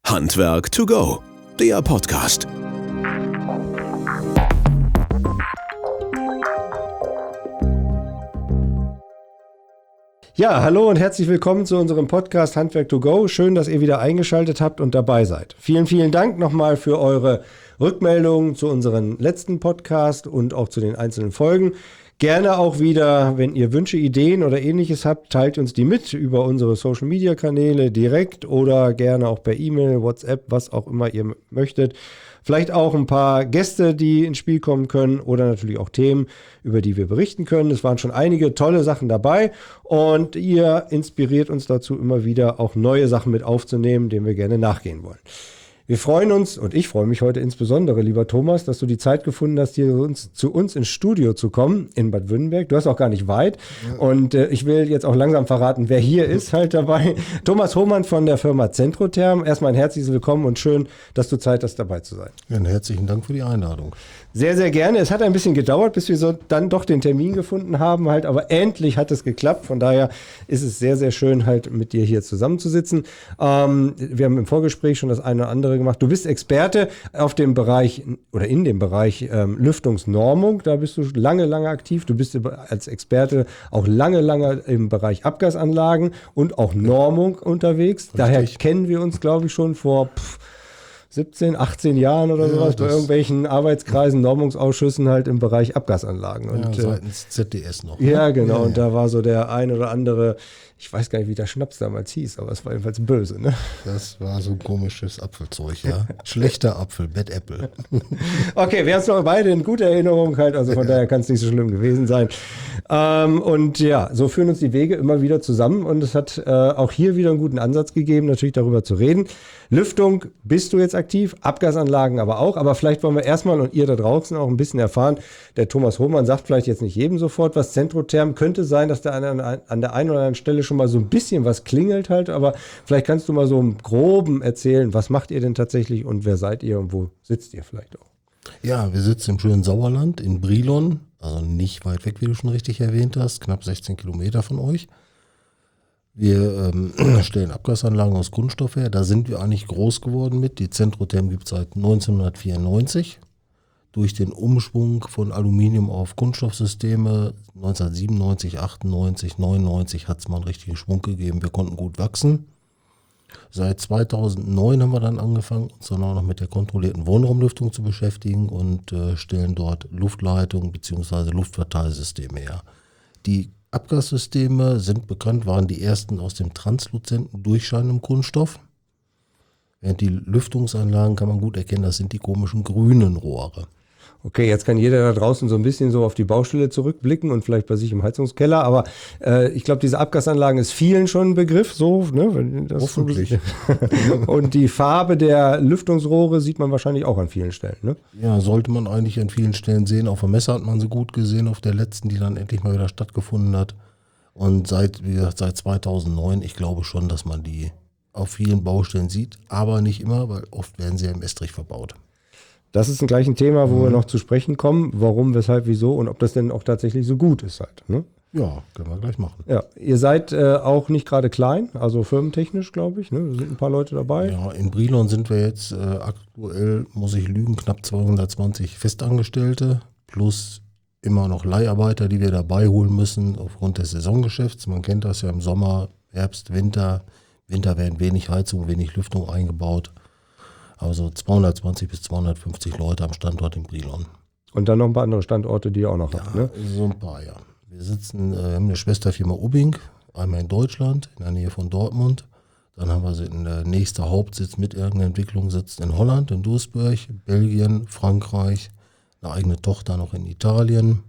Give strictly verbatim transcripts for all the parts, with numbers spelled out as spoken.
Handwerk to go, der Podcast. Ja, hallo und herzlich willkommen zu unserem Podcast Handwerk to go. Schön, dass ihr wieder eingeschaltet habt und dabei seid. Vielen, vielen Dank nochmal für eure Rückmeldungen zu unserem letzten Podcast und auch zu den einzelnen Folgen. Gerne auch wieder, wenn ihr Wünsche, Ideen oder Ähnliches habt, teilt uns die mit über unsere Social-Media-Kanäle direkt oder gerne auch per E-Mail, WhatsApp, was auch immer ihr möchtet. Vielleicht auch ein paar Gäste, die ins Spiel kommen können oder natürlich auch Themen, über die wir berichten können. Es waren schon einige tolle Sachen dabei und ihr inspiriert uns dazu immer wieder auch neue Sachen mit aufzunehmen, denen wir gerne nachgehen wollen. Wir freuen uns und ich freue mich heute insbesondere, lieber Thomas, dass du die Zeit gefunden hast, hier uns, zu uns ins Studio zu kommen in Bad Württemberg. Du hast auch gar nicht weit ja. und äh, ich will jetzt auch langsam verraten, wer hier ist halt dabei. Thomas Hohmann von der Firma Centrotherm. Erstmal ein herzliches Willkommen und schön, dass du Zeit hast, dabei zu sein. Ja, einen herzlichen Dank für die Einladung. Sehr, sehr gerne. Es hat ein bisschen gedauert, bis wir so dann doch den Termin gefunden haben, halt, aber endlich hat es geklappt. Von daher ist es sehr, sehr schön, halt mit dir hier zusammenzusitzen. Ähm, wir haben im Vorgespräch schon das eine oder andere gemacht. Du bist Experte auf dem Bereich oder in dem Bereich ähm, Lüftungsnormung. Da bist du lange, lange aktiv. Du bist als Experte auch lange, lange im Bereich Abgasanlagen und auch Normung unterwegs. Richtig. Daher kennen wir uns, glaube ich, schon vor pff, siebzehn, achtzehn Jahren oder ja, sowas bei irgendwelchen Arbeitskreisen, Normungsausschüssen halt im Bereich Abgasanlagen. Und, ja, seitens Z D S noch. Ne? Ja, genau. Ja, ja. Und da war so der ein oder andere, ich weiß gar nicht, wie der Schnaps damals hieß, aber es war jedenfalls böse, ne? Das war so ein komisches Apfelzeug, ja. Schlechter Apfel, Bad Apple. Okay, wir haben es noch beide in guter Erinnerung halt, also von ja. daher kann es nicht so schlimm gewesen sein. Ähm, und ja, so führen uns die Wege immer wieder zusammen und es hat äh, auch hier wieder einen guten Ansatz gegeben, natürlich darüber zu reden. Lüftung bist du jetzt aktiv, Abgasanlagen aber auch, aber vielleicht wollen wir erstmal und ihr da draußen auch ein bisschen erfahren, der Thomas Hohmann sagt vielleicht jetzt nicht jedem sofort was, Centrotherm könnte sein, dass da an, an der einen oder anderen Stelle schon mal so ein bisschen was klingelt halt, aber vielleicht kannst du mal so im Groben erzählen, was macht ihr denn tatsächlich und wer seid ihr und wo sitzt ihr vielleicht auch? Ja, wir sitzen im schönen Sauerland in Brilon, also nicht weit weg, wie du schon richtig erwähnt hast, knapp sechzehn Kilometer von euch. Wir ähm, stellen Abgasanlagen aus Kunststoff her, da sind wir eigentlich groß geworden mit. Die Centrotherm gibt es seit neunzehnhundertvierundneunzig. Durch den Umschwung von Aluminium auf Kunststoffsysteme neunzehnhundertsiebenundneunzig, achtundneunzig, neunundneunzig hat es mal einen richtigen Schwung gegeben. Wir konnten gut wachsen. Seit zweitausendneun haben wir dann angefangen, uns dann auch noch mit der kontrollierten Wohnraumlüftung zu beschäftigen und äh, stellen dort Luftleitungen bzw. Luftverteilsysteme her. Die Abgassysteme sind bekannt, waren die ersten aus dem transluzenten, durchscheinenden Kunststoff. Während die Lüftungsanlagen kann man gut erkennen, das sind die komischen grünen Rohre. Okay, jetzt kann jeder da draußen so ein bisschen so auf die Baustelle zurückblicken und vielleicht bei sich im Heizungskeller, aber äh, ich glaube, diese Abgasanlagen ist vielen schon ein Begriff, so, ne? Das Hoffentlich. Und die Farbe der Lüftungsrohre sieht man wahrscheinlich auch an vielen Stellen, ne? Ja, sollte man eigentlich an vielen Stellen sehen. Auf der Messe hat man sie gut gesehen, auf der letzten, die dann endlich mal wieder stattgefunden hat. Und seit, wie gesagt, seit zweitausendneun, ich glaube schon, dass man die auf vielen Baustellen sieht, aber nicht immer, weil oft werden sie ja im Estrich verbaut. Das ist gleich ein Thema, wo mhm. wir noch zu sprechen kommen. Warum, weshalb, wieso und ob das denn auch tatsächlich so gut ist halt. Ne? Ja, können wir gleich machen. Ja, ihr seid äh, auch nicht gerade klein, also firmentechnisch, glaube ich. Ne? Da sind ein paar Leute dabei. Ja, in Brilon sind wir jetzt äh, aktuell, muss ich lügen, knapp zweihundertzwanzig Festangestellte plus immer noch Leiharbeiter, die wir dabei holen müssen aufgrund des Saisongeschäfts. Man kennt das ja im Sommer, Herbst, Winter. Winter werden wenig Heizung, wenig Lüftung eingebaut. Also zweihundertzwanzig bis zweihundertfünfzig Leute am Standort in Brilon. Und dann noch ein paar andere Standorte, die ihr auch noch ja, habt, ne? So ein paar, ja. Wir sitzen, äh, haben eine Schwesterfirma Ubbing, einmal in Deutschland, in der Nähe von Dortmund. Dann haben wir sie in der nächste Hauptsitz mit irgendeiner Entwicklung sitzt in Holland, in Duisburg, Belgien, Frankreich, eine eigene Tochter noch in Italien.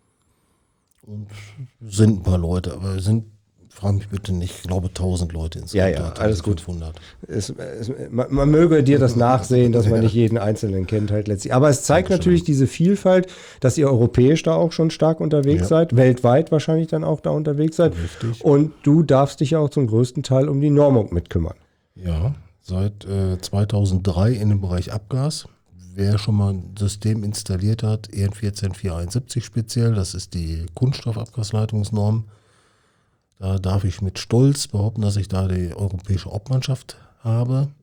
Und sind ein paar Leute, aber wir sind, frage mich bitte nicht, ich glaube tausend Leute insgesamt. Ja, ja, alles gut. fünfhundert. Es, es, man, man möge dir das nachsehen, dass man ja. nicht jeden Einzelnen kennt halt letztlich. Aber es zeigt Dankeschön. Natürlich diese Vielfalt, dass ihr europäisch da auch schon stark unterwegs ja. seid, weltweit wahrscheinlich dann auch da unterwegs seid. Richtig. Und du darfst dich ja auch zum größten Teil um die Normung mitkümmern. Ja, seit äh, zweitausenddrei in dem Bereich Abgas. Wer schon mal ein System installiert hat, E N vierzehn vierhunderteinundsiebzig speziell, das ist die Kunststoffabgasleitungsnorm. Da darf ich mit Stolz behaupten, dass ich da die europäische Obmannschaft habe.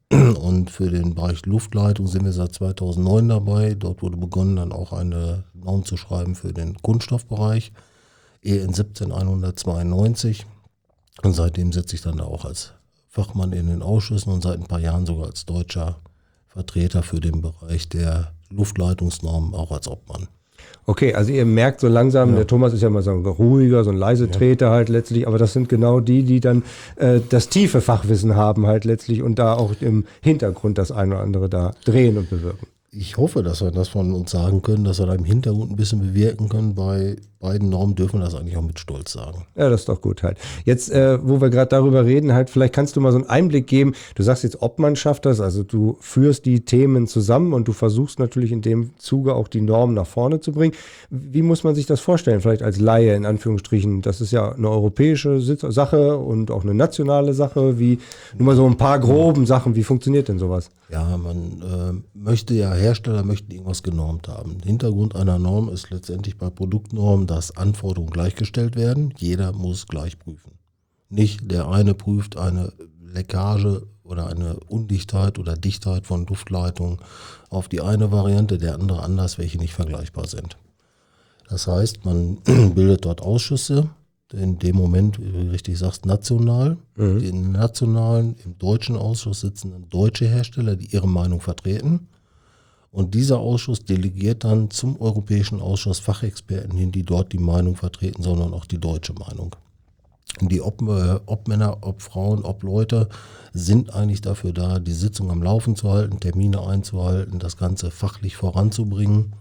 Und für den Bereich Luftleitung sind wir seit zweitausendneun dabei. Dort wurde begonnen, dann auch eine Norm zu schreiben für den Kunststoffbereich, E N siebzehn hundertzweiundneunzig. Und seitdem sitze ich dann da auch als Fachmann in den Ausschüssen und seit ein paar Jahren sogar als deutscher Vertreter für den Bereich der Luftleitungsnormen, auch als Obmann. Okay, also ihr merkt so langsam, Ja. der Thomas ist ja mal so ein ruhiger, so ein leise Treter halt letztlich, aber das sind genau die, die dann äh, das tiefe Fachwissen haben halt letztlich und da auch im Hintergrund das eine oder andere da drehen und bewirken. Ich hoffe, dass wir das von uns sagen können, dass wir da im Hintergrund ein bisschen bewirken können. Bei beiden Normen dürfen wir das eigentlich auch mit Stolz sagen. Ja, das ist doch gut halt. Jetzt, äh, wo wir gerade darüber reden, halt, vielleicht kannst du mal so einen Einblick geben. Du sagst jetzt, Obmann schafft das, also du führst die Themen zusammen und du versuchst natürlich in dem Zuge auch die Normen nach vorne zu bringen. Wie muss man sich das vorstellen? Vielleicht als Laie in Anführungsstrichen. Das ist ja eine europäische Sitz- Sache und auch eine nationale Sache. Wie, nur mal so ein paar groben Sachen. Wie funktioniert denn sowas? Ja, man äh, möchte ja, Hersteller möchten irgendwas genormt haben. Hintergrund einer Norm ist letztendlich bei Produktnormen, dass Anforderungen gleichgestellt werden. Jeder muss gleich prüfen. Nicht der eine prüft eine Leckage oder eine Undichtheit oder Dichtheit von Luftleitungen auf die eine Variante, der andere anders, welche nicht vergleichbar sind. Das heißt, man bildet dort Ausschüsse, in dem Moment, wie du richtig sagst, national. Mhm. Den nationalen, im deutschen Ausschuss sitzen dann deutsche Hersteller, die ihre Meinung vertreten. Und dieser Ausschuss delegiert dann zum Europäischen Ausschuss Fachexperten hin, die dort die Meinung vertreten, sondern auch die deutsche Meinung. Die Ob, äh, Obmänner, Obfrauen, Obleute sind eigentlich dafür da, die Sitzung am Laufen zu halten, Termine einzuhalten, das Ganze fachlich voranzubringen.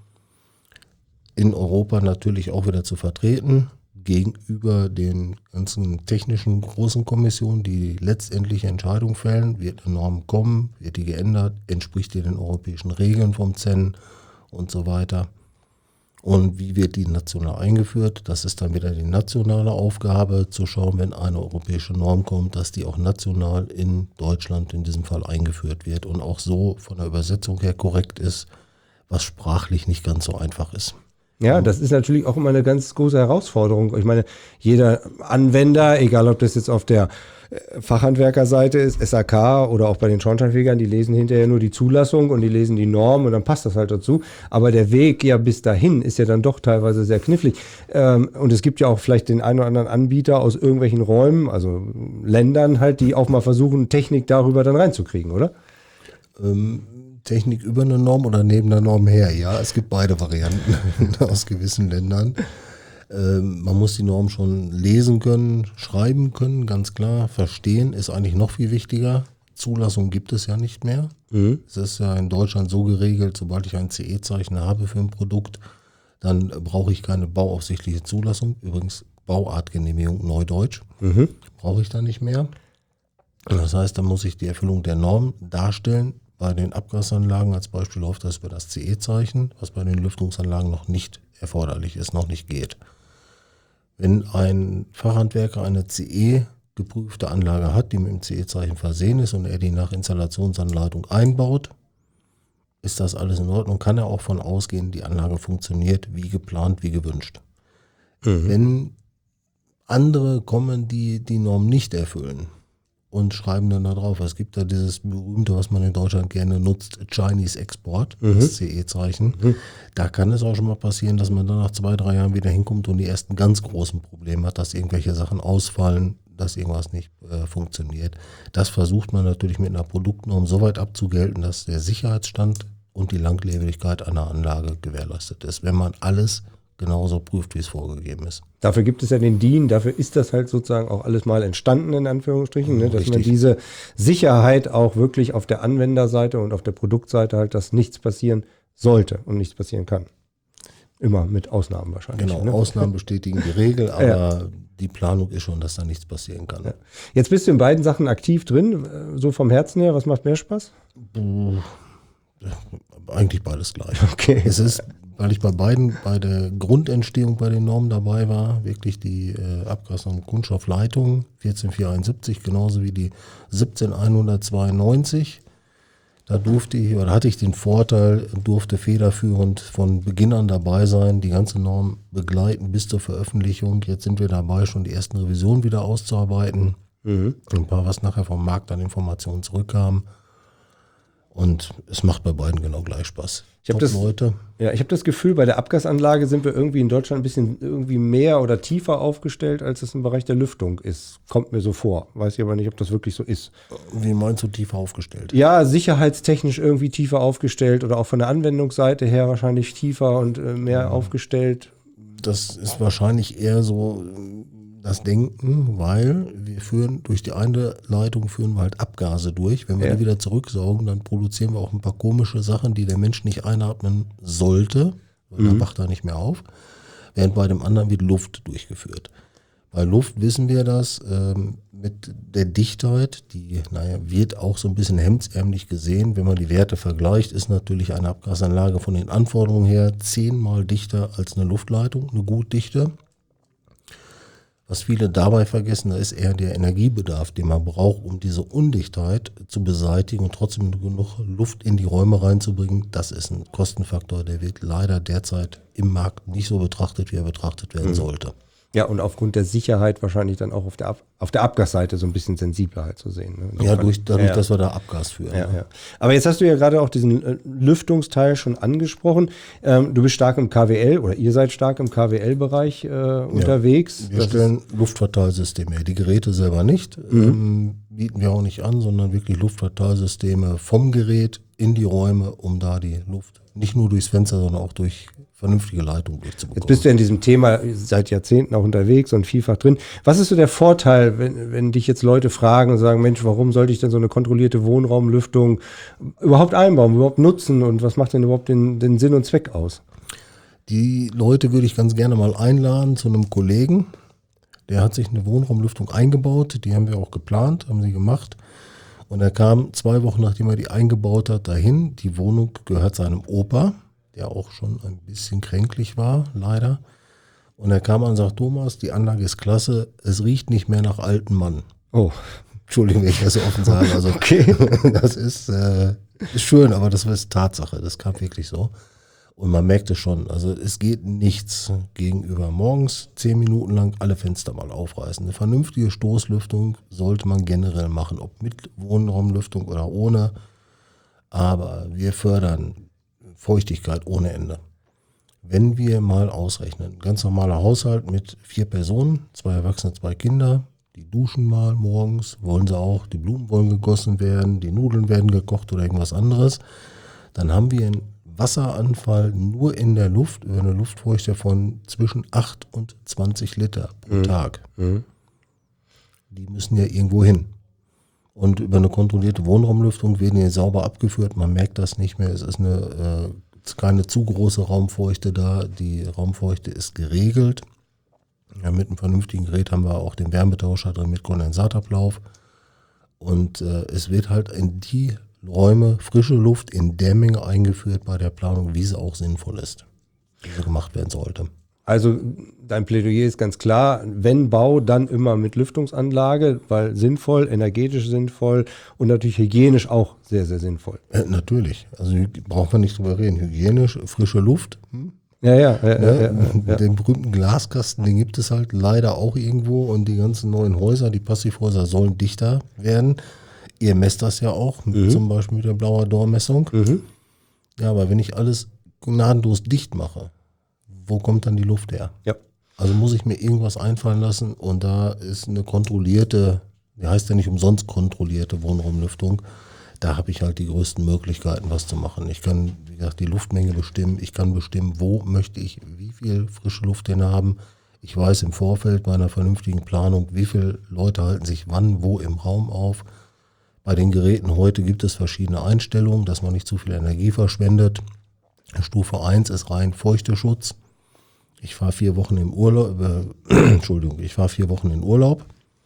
In Europa natürlich auch wieder zu vertreten, gegenüber den ganzen technischen großen Kommissionen, die letztendliche Entscheidung fällen. Wird eine Norm kommen, wird die geändert, entspricht die den europäischen Regeln vom Z E N und so weiter. Und wie wird die national eingeführt? Das ist dann wieder die nationale Aufgabe, zu schauen, wenn eine europäische Norm kommt, dass die auch national in Deutschland in diesem Fall eingeführt wird und auch so von der Übersetzung her korrekt ist, was sprachlich nicht ganz so einfach ist. Ja, das ist natürlich auch immer eine ganz große Herausforderung. Ich meine, jeder Anwender, egal ob das jetzt auf der Fachhandwerkerseite ist, S A K oder auch bei den Schornsteinfegern, die lesen hinterher nur die Zulassung und die lesen die Norm und dann passt das halt dazu. Aber der Weg ja bis dahin ist ja dann doch teilweise sehr knifflig. Und es gibt ja auch vielleicht den einen oder anderen Anbieter aus irgendwelchen Räumen, also Ländern halt, die auch mal versuchen, Technik darüber dann reinzukriegen, oder? Ähm Technik über eine Norm oder neben der Norm her, ja, es gibt beide Varianten aus gewissen Ländern. Ähm, man muss die Norm schon lesen können, schreiben können, ganz klar. Verstehen ist eigentlich noch viel wichtiger. Zulassung gibt es ja nicht mehr. Mhm. Es ist ja in Deutschland so geregelt, sobald ich ein C E-Zeichen habe für ein Produkt, dann brauche ich keine bauaufsichtliche Zulassung. Übrigens Bauartgenehmigung, Neudeutsch, mhm. brauche ich da nicht mehr. Das heißt, dann muss ich die Erfüllung der Norm darstellen. Bei den Abgasanlagen als Beispiel läuft das über das C E-Zeichen, was bei den Lüftungsanlagen noch nicht erforderlich ist, noch nicht geht. Wenn ein Fachhandwerker eine C E-geprüfte Anlage hat, die mit dem C E-Zeichen versehen ist und er die nach Installationsanleitung einbaut, ist das alles in Ordnung, kann er auch von ausgehen, die Anlage funktioniert wie geplant, wie gewünscht. Mhm. Wenn andere kommen, die die Norm nicht erfüllen, und schreiben dann da drauf. Es gibt da dieses berühmte, was man in Deutschland gerne nutzt, Chinese Export, mhm. das C E-Zeichen. Mhm. Da kann es auch schon mal passieren, dass man dann nach zwei, drei Jahren wieder hinkommt und die ersten ganz großen Probleme hat, dass irgendwelche Sachen ausfallen, dass irgendwas nicht äh, funktioniert. Das versucht man natürlich mit einer Produktnorm so weit abzugelten, dass der Sicherheitsstand und die Langlebigkeit einer Anlage gewährleistet ist, wenn man alles genauso prüft, wie es vorgegeben ist. Dafür gibt es ja den D I N, dafür ist das halt sozusagen auch alles mal entstanden, in Anführungsstrichen, ne, dass Richtig. man diese Sicherheit auch wirklich auf der Anwenderseite und auf der Produktseite halt, dass nichts passieren sollte und nichts passieren kann. Immer mit Ausnahmen wahrscheinlich. Genau, ne? Ausnahmen bestätigen die Regel, aber ja. die Planung ist schon, dass da nichts passieren kann. Ja. Jetzt bist du in beiden Sachen aktiv drin, so vom Herzen her, was macht mehr Spaß? Eigentlich beides gleich. Okay. Es ist, weil ich bei beiden, bei der Grundentstehung bei den Normen dabei war, wirklich die äh, Abgasnorm Kunststoffleitung vierzehn vierhunderteinundsiebzig, genauso wie die siebzehn hundertzweiundneunzig. Da durfte ich, oder hatte ich den Vorteil, durfte federführend von Beginn an dabei sein, die ganze Norm begleiten bis zur Veröffentlichung. Jetzt sind wir dabei, schon die ersten Revisionen wieder auszuarbeiten. Mhm. Ein paar, was nachher vom Markt an Informationen zurückkam. und es macht bei beiden genau gleich Spaß. Ich habe das, Leute. ja, ich habe das Gefühl, bei der Abgasanlage sind wir irgendwie in Deutschland ein bisschen irgendwie mehr oder tiefer aufgestellt, als es im Bereich der Lüftung ist. Kommt mir so vor. Weiß ich aber nicht, ob das wirklich so ist. Wie meinst du tiefer aufgestellt? Ja, sicherheitstechnisch irgendwie tiefer aufgestellt oder auch von der Anwendungsseite her wahrscheinlich tiefer und äh, mehr ja. aufgestellt. Das ist wahrscheinlich eher so das Denken, weil wir führen durch die eine Leitung führen wir halt Abgase durch. Wenn wir ja. die wieder zurücksaugen, dann produzieren wir auch ein paar komische Sachen, die der Mensch nicht einatmen sollte. Weil mhm. der wacht da nicht mehr auf. Während bei dem anderen wird Luft durchgeführt. Bei Luft wissen wir das ähm, mit der Dichtheit, die naja, wird auch so ein bisschen hemdsärmlich gesehen. Wenn man die Werte vergleicht, ist natürlich eine Abgasanlage von den Anforderungen her zehnmal dichter als eine Luftleitung, eine gut dichte. Was viele dabei vergessen, da ist eher der Energiebedarf, den man braucht, um diese Undichtheit zu beseitigen und trotzdem genug Luft in die Räume reinzubringen. Das ist ein Kostenfaktor, der wird leider derzeit im Markt nicht so betrachtet, wie er betrachtet werden mhm. sollte. Ja, und aufgrund der Sicherheit wahrscheinlich dann auch auf der, Ab- auf der Abgasseite so ein bisschen sensibler halt zu sehen. Ne? Ja, durch, dadurch, ja. dass wir da Abgas führen. Ja, ja. Aber jetzt hast du ja gerade auch diesen äh, Lüftungsteil schon angesprochen. Ähm, du bist stark im K W L oder ihr seid stark im K W L-Bereich äh, unterwegs. Ja, wir das stellen Luftverteilsysteme her. Die Geräte selber nicht, mhm. ähm, bieten wir auch nicht an, sondern wirklich Luftverteilsysteme vom Gerät in die Räume, um da die Luft nicht nur durchs Fenster, sondern auch durch vernünftige Leitung durchzubekommen. Jetzt bist du in diesem Thema seit Jahrzehnten auch unterwegs und vielfach drin. Was ist so der Vorteil, wenn, wenn dich jetzt Leute fragen und sagen, Mensch, warum sollte ich denn so eine kontrollierte Wohnraumlüftung überhaupt einbauen, überhaupt nutzen und was macht denn überhaupt den, den Sinn und Zweck aus? Die Leute würde ich ganz gerne mal einladen zu einem Kollegen. Der hat sich eine Wohnraumlüftung eingebaut, die haben wir auch geplant, haben sie gemacht. Und er kam zwei Wochen, nachdem er die eingebaut hat, dahin. Die Wohnung gehört seinem Opa, der auch schon ein bisschen kränklich war, leider. Und er kam an und sagt, Thomas, die Anlage ist klasse, es riecht nicht mehr nach altem Mann. Oh. Entschuldigung, wenn ich das so offen sage. Also, okay. Das ist, äh, ist schön, aber das ist Tatsache, das kam wirklich so. Und man merkt es schon, also es geht nichts gegenüber morgens zehn Minuten lang alle Fenster mal aufreißen. Eine vernünftige Stoßlüftung sollte man generell machen, ob mit Wohnraumlüftung oder ohne. Aber wir fördern Feuchtigkeit ohne Ende. Wenn wir mal ausrechnen, ganz normaler Haushalt mit vier Personen, zwei Erwachsene, zwei Kinder, die duschen mal morgens, wollen sie auch, die Blumen wollen gegossen werden, die Nudeln werden gekocht oder irgendwas anderes, dann haben wir einen Wasseranfall nur in der Luft über eine Luftfeuchte von zwischen acht und zwanzig Liter pro mhm. Tag. Mhm. Die müssen ja irgendwo hin. Und über eine kontrollierte Wohnraumlüftung werden die sauber abgeführt. Man merkt das nicht mehr. Es ist eine äh, keine zu große Raumfeuchte da. Die Raumfeuchte ist geregelt. Ja, mit einem vernünftigen Gerät haben wir auch den Wärmetauscher drin mit Kondensatablauf. Und äh, es wird halt in die Räume frische Luft in der Menge eingeführt bei der Planung, wie sie auch sinnvoll ist, wie sie gemacht werden sollte. Also dein Plädoyer ist ganz klar, wenn Bau, dann immer mit Lüftungsanlage, weil sinnvoll, energetisch sinnvoll und natürlich hygienisch auch sehr, sehr sinnvoll. Äh, natürlich, also braucht man nicht drüber reden. Hygienisch, frische Luft. Hm? Ja, ja. ja, ja, ja, ja. ja. Den berühmten Glaskasten, den gibt es halt leider auch irgendwo und die ganzen neuen Häuser, die Passivhäuser sollen dichter werden. Ihr messt das ja auch, mhm. zum Beispiel mit der Blauer-Dor-Messung. Mhm. Ja, aber wenn ich alles gnadenlos dicht mache, wo kommt dann die Luft her? Ja. Also muss ich mir irgendwas einfallen lassen und da ist eine kontrollierte, die heißt ja nicht umsonst kontrollierte Wohnraumlüftung, da habe ich halt die größten Möglichkeiten, was zu machen. Ich kann, wie gesagt, die Luftmenge bestimmen, ich kann bestimmen, wo möchte ich wie viel frische Luft denn haben. Ich weiß im Vorfeld bei einer vernünftigen Planung, wie viele Leute halten sich wann, wo im Raum auf. Bei den Geräten heute gibt es verschiedene Einstellungen, dass man nicht zu viel Energie verschwendet. Stufe eins ist rein Feuchteschutz. Ich fahre vier Wochen im Urlaub, äh, Entschuldigung, ich fahre vier Wochen in Urlaub.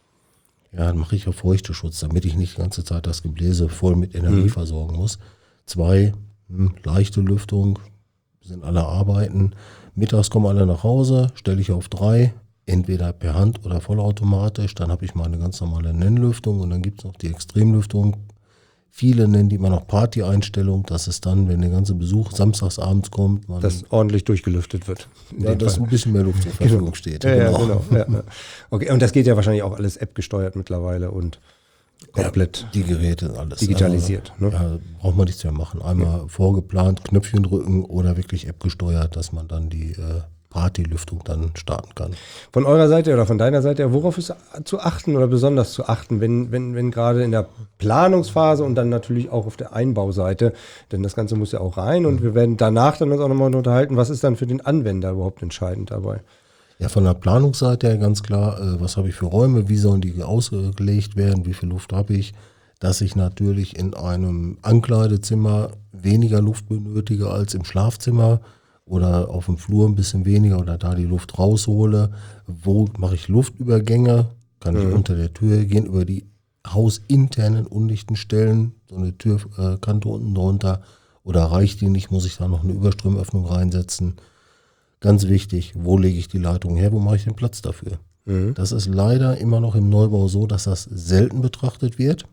Ja, dann mache ich auf Feuchteschutz, damit ich nicht die ganze Zeit das Gebläse voll mit Energie mhm. versorgen muss. Zwei, mh, leichte Lüftung, sind alle arbeiten. Mittags kommen alle nach Hause, stelle ich auf drei. Entweder per Hand oder vollautomatisch, dann habe ich meine ganz normale Nennlüftung und dann gibt es noch die Extremlüftung. Viele nennen die immer noch Party-Einstellung, das ist dann, wenn der ganze Besuch samstags abends kommt. Man dass ordentlich durchgelüftet wird. Ja, dass ein bisschen mehr Luft zur Verfügung genau. steht. Ja, genau. Ja, genau. Ja, ja. Okay, und das geht ja wahrscheinlich auch alles App gesteuert mittlerweile und komplett ja, die Geräte, alles digitalisiert. Also, Ne? ja, braucht man nichts mehr machen. Einmal ja. vorgeplant, Knöpfchen drücken oder wirklich App gesteuert, dass man dann die äh, Partylüftung dann starten kann. Von eurer Seite oder von deiner Seite, worauf ist zu achten oder besonders zu achten, wenn, wenn, wenn gerade in der Planungsphase und dann natürlich auch auf der Einbauseite, denn das Ganze muss ja auch rein und wir werden danach dann uns auch nochmal unterhalten, was ist dann für den Anwender überhaupt entscheidend dabei? Ja, von der Planungsseite her ganz klar, äh, was habe ich für Räume, wie sollen die ausgelegt werden, wie viel Luft habe ich, dass ich natürlich in einem Ankleidezimmer weniger Luft benötige als im Schlafzimmer oder auf dem Flur ein bisschen weniger oder da die Luft raushole. Wo mache ich Luftübergänge? Kann ich mhm. unter der Tür gehen, über die hausinternen undichten Stellen, so eine Türkante unten drunter, oder reicht die nicht, muss ich da noch eine Überströmöffnung reinsetzen? Ganz wichtig, wo lege ich die Leitung her, wo mache ich den Platz dafür? Mhm. Das ist leider immer noch im Neubau so, dass das selten betrachtet wird.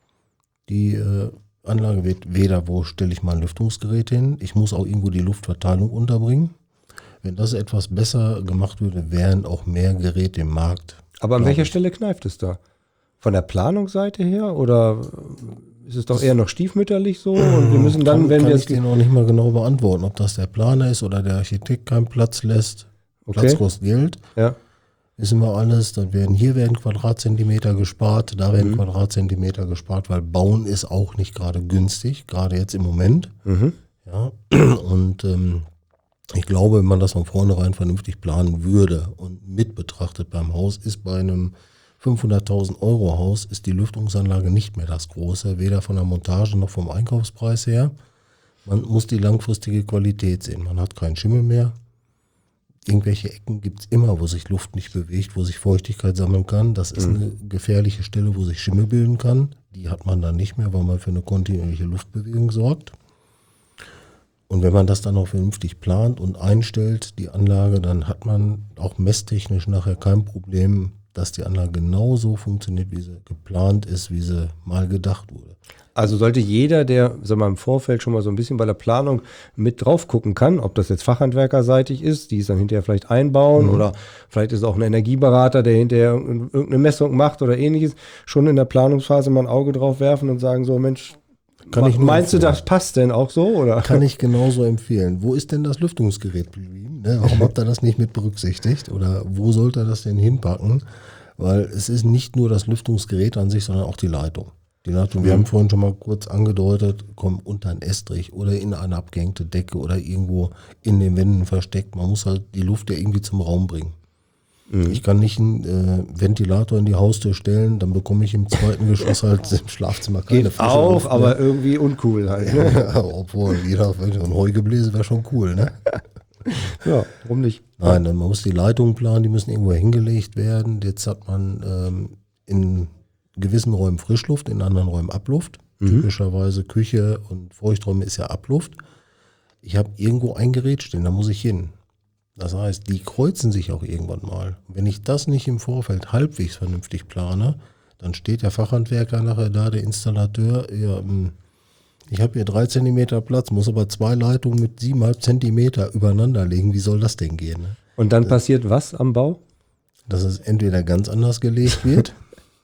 Die äh, Anlage wird weder, wo stelle ich mein Lüftungsgerät hin, ich muss auch irgendwo die Luftverteilung unterbringen. Wenn das etwas besser gemacht würde, wären auch mehr Geräte im Markt. Aber an welcher ich. Stelle kneift es da? Von der Planungsseite her oder ist es doch eher noch stiefmütterlich so? Und wir müssen dann, kann, wenn kann wir ich dir noch nicht mal genau beantworten, ob das der Planer ist oder der Architekt keinen Platz lässt. Okay. Platz kostet Geld. Ja. Wissen wir alles. Dann werden hier werden Quadratzentimeter gespart, da werden mhm. Quadratzentimeter gespart, weil Bauen ist auch nicht gerade günstig, gerade jetzt im Moment. Mhm. Ja. Und ähm, ich glaube, wenn man das von vornherein vernünftig planen würde und mit betrachtet beim Haus, ist bei einem fünfhunderttausend Euro Haus ist die Lüftungsanlage nicht mehr das Große, weder von der Montage noch vom Einkaufspreis her. Man muss die langfristige Qualität sehen. Man hat keinen Schimmel mehr. Irgendwelche Ecken gibt es immer, wo sich Luft nicht bewegt, wo sich Feuchtigkeit sammeln kann. Das ist mhm. eine gefährliche Stelle, wo sich Schimmel bilden kann. Die hat man dann nicht mehr, weil man für eine kontinuierliche Luftbewegung sorgt. Und wenn man das dann auch vernünftig plant und einstellt, die Anlage, dann hat man auch messtechnisch nachher kein Problem, dass die Anlage genauso funktioniert, wie sie geplant ist, wie sie mal gedacht wurde. Also sollte jeder, der sag mal, im Vorfeld schon mal so ein bisschen bei der Planung mit drauf gucken kann, ob das jetzt fachhandwerkerseitig ist, die es dann hinterher vielleicht einbauen mhm. oder vielleicht ist es auch ein Energieberater, der hinterher irgendeine Messung macht oder ähnliches, schon in der Planungsphase mal ein Auge drauf werfen und sagen so, Mensch, Kann ich meinst du, das passt denn auch so? Oder? Kann ich genauso empfehlen. Wo ist denn das Lüftungsgerät geblieben? Ne? Warum habt ihr das nicht mit berücksichtigt? Oder wo sollte er das denn hinpacken? Weil es ist nicht nur das Lüftungsgerät an sich, sondern auch die Leitung. Die Leitung, wir mhm. haben vorhin schon mal kurz angedeutet, kommen unter einen Estrich oder in eine abgehängte Decke oder irgendwo in den Wänden versteckt. Man muss halt die Luft ja irgendwie zum Raum bringen. Mhm. Ich kann nicht einen äh, Ventilator in die Haustür stellen, dann bekomme ich im zweiten Geschoss halt im Schlafzimmer keine Geht frische auch, Luft, ne? Aber irgendwie uncool halt. Ne? Ja, obwohl, jeder, ein Heugebläse wäre schon cool, ne? Ja, warum nicht? Nein, man muss die Leitungen planen, die müssen irgendwo hingelegt werden. Jetzt hat man ähm, in gewissen Räumen Frischluft, in anderen Räumen Abluft. Mhm. Typischerweise Küche und Feuchträume ist ja Abluft. Ich habe irgendwo ein Gerät stehen, da muss ich hin. Das heißt, die kreuzen sich auch irgendwann mal. Wenn ich das nicht im Vorfeld halbwegs vernünftig plane, dann steht der Fachhandwerker nachher da, der Installateur, ja, ich habe hier drei Zentimeter Platz, muss aber zwei Leitungen mit siebeneinhalb Zentimeter übereinander legen. Wie soll das denn gehen? Ne? Und dann das, passiert was am Bau? Dass es entweder ganz anders gelegt wird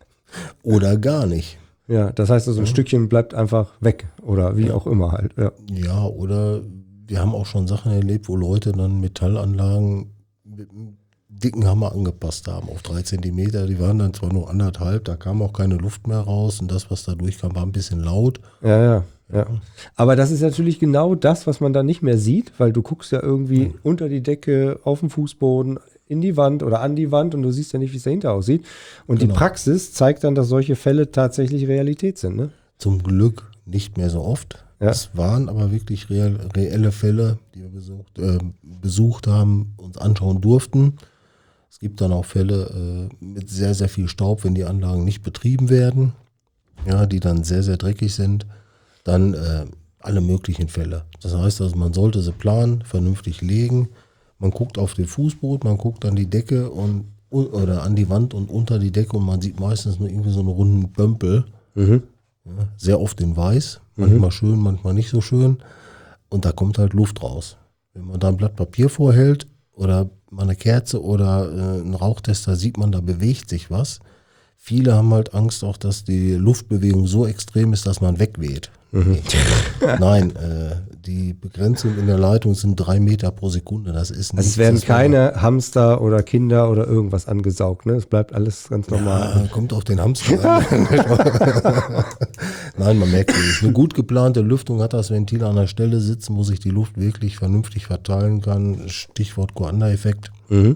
oder gar nicht. Ja, das heißt, also ein ja. Stückchen bleibt einfach weg oder wie ja. auch immer halt. Ja. ja, oder wir haben auch schon Sachen erlebt, wo Leute dann Metallanlagen mit einem dicken Hammer angepasst haben auf drei Zentimeter. Die waren dann zwar nur anderthalb, da kam auch keine Luft mehr raus und das, was da durchkam, war ein bisschen laut. Ja, ja. Ja. Aber das ist natürlich genau das, was man dann nicht mehr sieht, weil du guckst ja irgendwie mhm. unter die Decke, auf den Fußboden, in die Wand oder an die Wand und du siehst ja nicht, wie es dahinter aussieht. Und genau. Die Praxis zeigt dann, dass solche Fälle tatsächlich Realität sind. Ne? Zum Glück nicht mehr so oft. Ja. Es waren aber wirklich real, reelle Fälle, die wir besucht, äh, besucht haben, uns anschauen durften. Es gibt dann auch Fälle äh, mit sehr, sehr viel Staub, wenn die Anlagen nicht betrieben werden, ja, die dann sehr, sehr dreckig sind. Dann äh, alle möglichen Fälle. Das heißt also, man sollte sie planen, vernünftig legen. Man guckt auf den Fußboden, man guckt an die Decke und oder an die Wand und unter die Decke und man sieht meistens nur irgendwie so einen runden Bömpel. Mhm. Ja, sehr oft in weiß, manchmal mhm. schön, manchmal nicht so schön. Und da kommt halt Luft raus. Wenn man da ein Blatt Papier vorhält oder mal eine Kerze oder äh, einen Rauchtester, sieht man, da bewegt sich was. Viele haben halt Angst auch, dass die Luftbewegung so extrem ist, dass man wegweht. Mhm. Nein, äh, die Begrenzung in der Leitung sind drei Meter pro Sekunde. Das ist nicht. Also es werden keine Hamster oder Kinder oder irgendwas angesaugt, ne? Es bleibt alles ganz normal. Ja, kommt auf den Hamster an. Nein, man merkt, es eine gut geplante Lüftung hat das Ventil an der Stelle sitzen, wo sich die Luft wirklich vernünftig verteilen kann. Stichwort Coanda-Effekt. Mhm.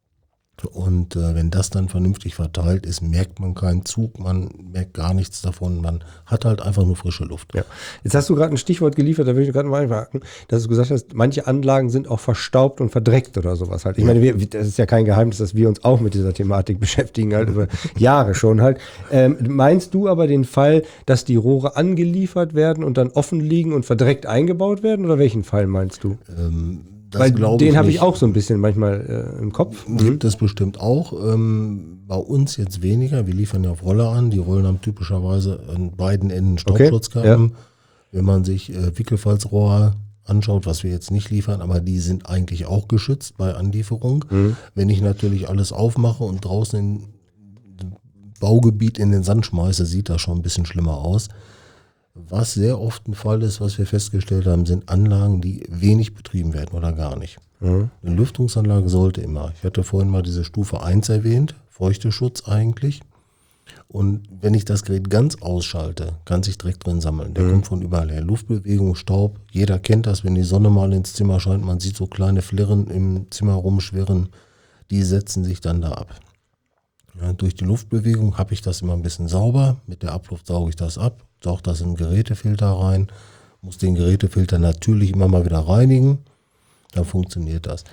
Und äh, wenn das dann vernünftig verteilt ist, merkt man keinen Zug, man merkt gar nichts davon, man hat halt einfach nur frische Luft. Ja. Jetzt hast du gerade ein Stichwort geliefert, da will ich gerade mal einhaken, dass du gesagt hast, manche Anlagen sind auch verstaubt und verdreckt oder sowas halt. Ich meine, wir, das ist ja kein Geheimnis, dass wir uns auch mit dieser Thematik beschäftigen, halt über Jahre schon halt. Ähm, meinst du aber den Fall, dass die Rohre angeliefert werden und dann offen liegen und verdreckt eingebaut werden, oder welchen Fall meinst du? Ähm, Das Weil den habe ich nicht. auch so ein bisschen manchmal äh, im Kopf. Gibt es bestimmt auch. Ähm, bei uns jetzt weniger. Wir liefern ja auf Roller an. Die Rollen haben typischerweise an beiden Enden Staubschutzkappen. Okay, ja. Wenn man sich äh, Wickelfalzrohre anschaut, was wir jetzt nicht liefern, aber die sind eigentlich auch geschützt bei Anlieferung. Mhm. Wenn ich natürlich alles aufmache und draußen im Baugebiet in den Sand schmeiße, sieht das schon ein bisschen schlimmer aus. Was sehr oft ein Fall ist, was wir festgestellt haben, sind Anlagen, die wenig betrieben werden oder gar nicht. Mhm. Eine Lüftungsanlage sollte immer, ich hatte vorhin mal diese Stufe eins erwähnt, Feuchteschutz eigentlich. Und wenn ich das Gerät ganz ausschalte, kann sich direkt drin sammeln. Der mhm. kommt von überall her. Luftbewegung, Staub, jeder kennt das, wenn die Sonne mal ins Zimmer scheint, man sieht so kleine Flirren im Zimmer rumschwirren, die setzen sich dann da ab. Ja, durch die Luftbewegung habe ich das immer ein bisschen sauber, mit der Abluft sauge ich das ab, sauge das in den Gerätefilter rein, muss den Gerätefilter natürlich immer mal wieder reinigen, dann funktioniert das.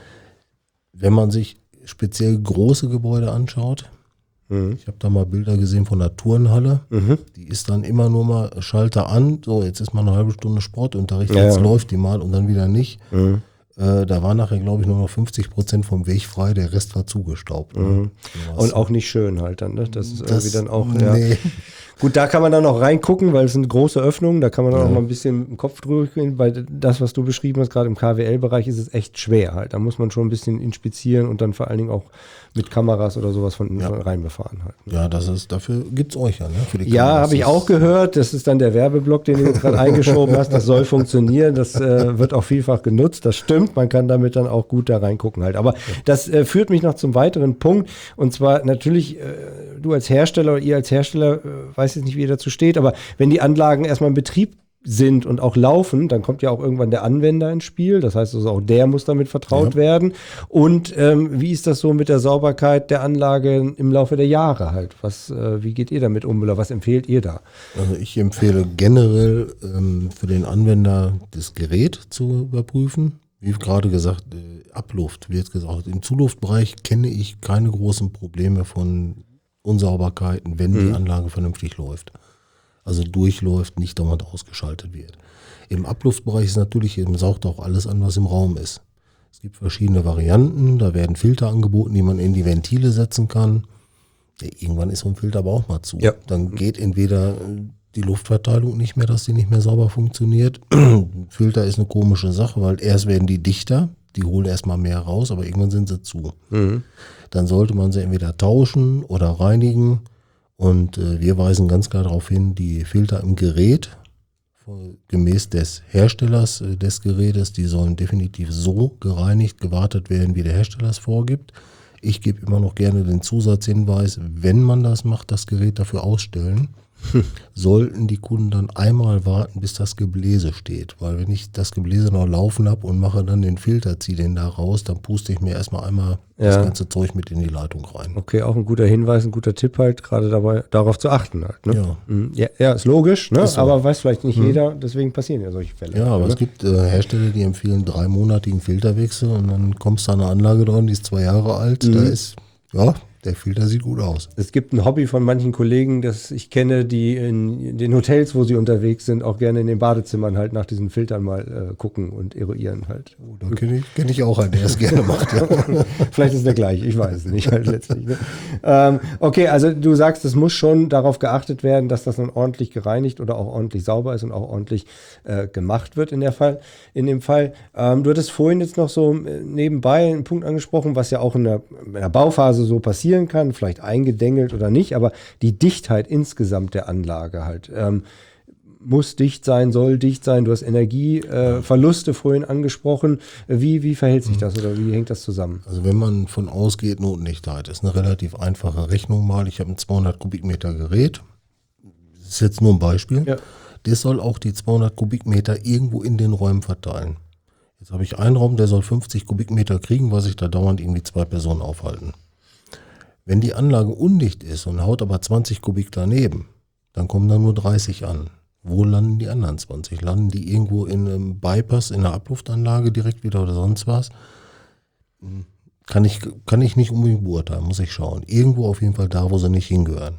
Wenn man sich speziell große Gebäude anschaut, mhm. ich habe da mal Bilder gesehen von der Turnhalle, mhm. die ist dann immer nur mal Schalter an, so jetzt ist mal eine halbe Stunde Sportunterricht, ja, jetzt ja. läuft die mal und dann wieder nicht. Mhm. Äh, da war nachher, glaube ich, nur noch fünfzig Prozent vom Weg frei, der Rest war zugestaubt. Ne? Mhm. Und auch nicht schön halt dann, ne? Das ist das, irgendwie dann auch, ja. Nee. Gut, da kann man dann auch reingucken, weil es sind große Öffnungen, da kann man dann ja. auch mal ein bisschen mit dem Kopf drüber gehen, weil das, was du beschrieben hast, gerade im K W L-Bereich, ist es echt schwer halt. Da muss man schon ein bisschen inspizieren und dann vor allen Dingen auch mit Kameras oder sowas von, ja. von reinbefahren halt. Ne? Ja, das ist, dafür gibt es euch ja, ne? Für die ja, habe ich auch gehört. Das ist dann der Werbeblock, den du jetzt gerade eingeschoben hast. Das soll funktionieren. Das äh, wird auch vielfach genutzt. Das stimmt. Man kann damit dann auch gut da reingucken halt. Aber ja. das äh, führt mich noch zum weiteren Punkt. Und zwar natürlich, äh, du als Hersteller oder ihr als Hersteller, äh, weiß jetzt nicht, wie ihr dazu steht, aber wenn die Anlagen erstmal in Betrieb sind und auch laufen, dann kommt ja auch irgendwann der Anwender ins Spiel. Das heißt also, auch der muss damit vertraut ja. werden. Und ähm, wie ist das so mit der Sauberkeit der Anlage im Laufe der Jahre halt? Was, äh, wie geht ihr damit um oder was empfehlt ihr da? Also ich empfehle generell ähm, für den Anwender das Gerät zu überprüfen. Wie gerade gesagt, äh, Abluft, wie jetzt gesagt, im Zuluftbereich kenne ich keine großen Probleme von Unsauberkeiten, wenn mhm. die Anlage vernünftig läuft. Also durchläuft, nicht dauernd ausgeschaltet wird. Im Abluftbereich ist natürlich, eben saugt auch alles an, was im Raum ist. Es gibt verschiedene Varianten, da werden Filter angeboten, die man in die Ventile setzen kann. Ja, irgendwann ist so ein Filter aber auch mal zu. Ja. Dann geht entweder die Luftverteilung nicht mehr, dass die nicht mehr sauber funktioniert. Filter ist eine komische Sache, weil erst werden die dichter, die holen erstmal mehr raus, aber irgendwann sind sie zu. Mhm. Dann sollte man sie entweder tauschen oder reinigen. Und äh, wir weisen ganz klar darauf hin, die Filter im Gerät, gemäß des Herstellers äh, des Gerätes, die sollen definitiv so gereinigt, gewartet werden, wie der Hersteller es vorgibt. Ich gebe immer noch gerne den Zusatzhinweis, wenn man das macht, das Gerät dafür ausstellen, hm. sollten die Kunden dann einmal warten, bis das Gebläse steht. Weil wenn ich das Gebläse noch laufen habe und mache dann den Filter, ziehe den da raus, dann puste ich mir erstmal einmal ja. das ganze Zeug mit in die Leitung rein. Okay, auch ein guter Hinweis, ein guter Tipp halt, gerade dabei darauf zu achten halt. Ne? Ja. Ja, ja, ist logisch, ne? Ist so. Aber weiß vielleicht nicht hm. jeder, deswegen passieren ja solche Fälle. Ja, aber ne? es gibt äh, Hersteller, die empfehlen dreimonatigen Filterwechsel und dann kommst du an eine Anlage dran, die ist zwei Jahre alt, mhm. da ist, ja, der Filter sieht gut aus. Es gibt ein Hobby von manchen Kollegen, das ich kenne, die in den Hotels, wo sie unterwegs sind, auch gerne in den Badezimmern halt nach diesen Filtern mal äh, gucken und eruieren halt. Oh, da kenne ich, kenn ich auch einen, der es gerne macht. Ja. Vielleicht ist der gleich, ich weiß es nicht halt letztlich. Ne? Ähm, okay, also du sagst, es muss schon darauf geachtet werden, dass das dann ordentlich gereinigt oder auch ordentlich sauber ist und auch ordentlich äh, gemacht wird in der Fall, in dem Fall. Ähm, du hattest vorhin jetzt noch so nebenbei einen Punkt angesprochen, was ja auch in der, in der Bauphase so passiert. passieren kann, vielleicht eingedengelt oder nicht, aber die Dichtheit insgesamt der Anlage halt ähm, muss dicht sein, soll dicht sein. Du hast Energieverluste äh, vorhin angesprochen. Wie, wie verhält sich das oder wie hängt das zusammen? Also wenn man von ausgeht, Notendichtheit ist eine relativ einfache Rechnung mal. Ich habe ein zweihundert Kubikmeter Gerät. Das ist jetzt nur ein Beispiel. Ja. Das soll auch die zweihundert Kubikmeter irgendwo in den Räumen verteilen. Jetzt habe ich einen Raum, der soll fünfzig Kubikmeter kriegen, weil sich da dauernd irgendwie zwei Personen aufhalten. Wenn die Anlage undicht ist und haut aber zwanzig Kubik daneben, dann kommen da nur dreißig an. Wo landen die anderen zwanzig? Landen die irgendwo in einem Bypass, in einer Abluftanlage direkt wieder oder sonst was? Kann ich, kann ich nicht unbedingt beurteilen, muss ich schauen. Irgendwo auf jeden Fall da, wo sie nicht hingehören.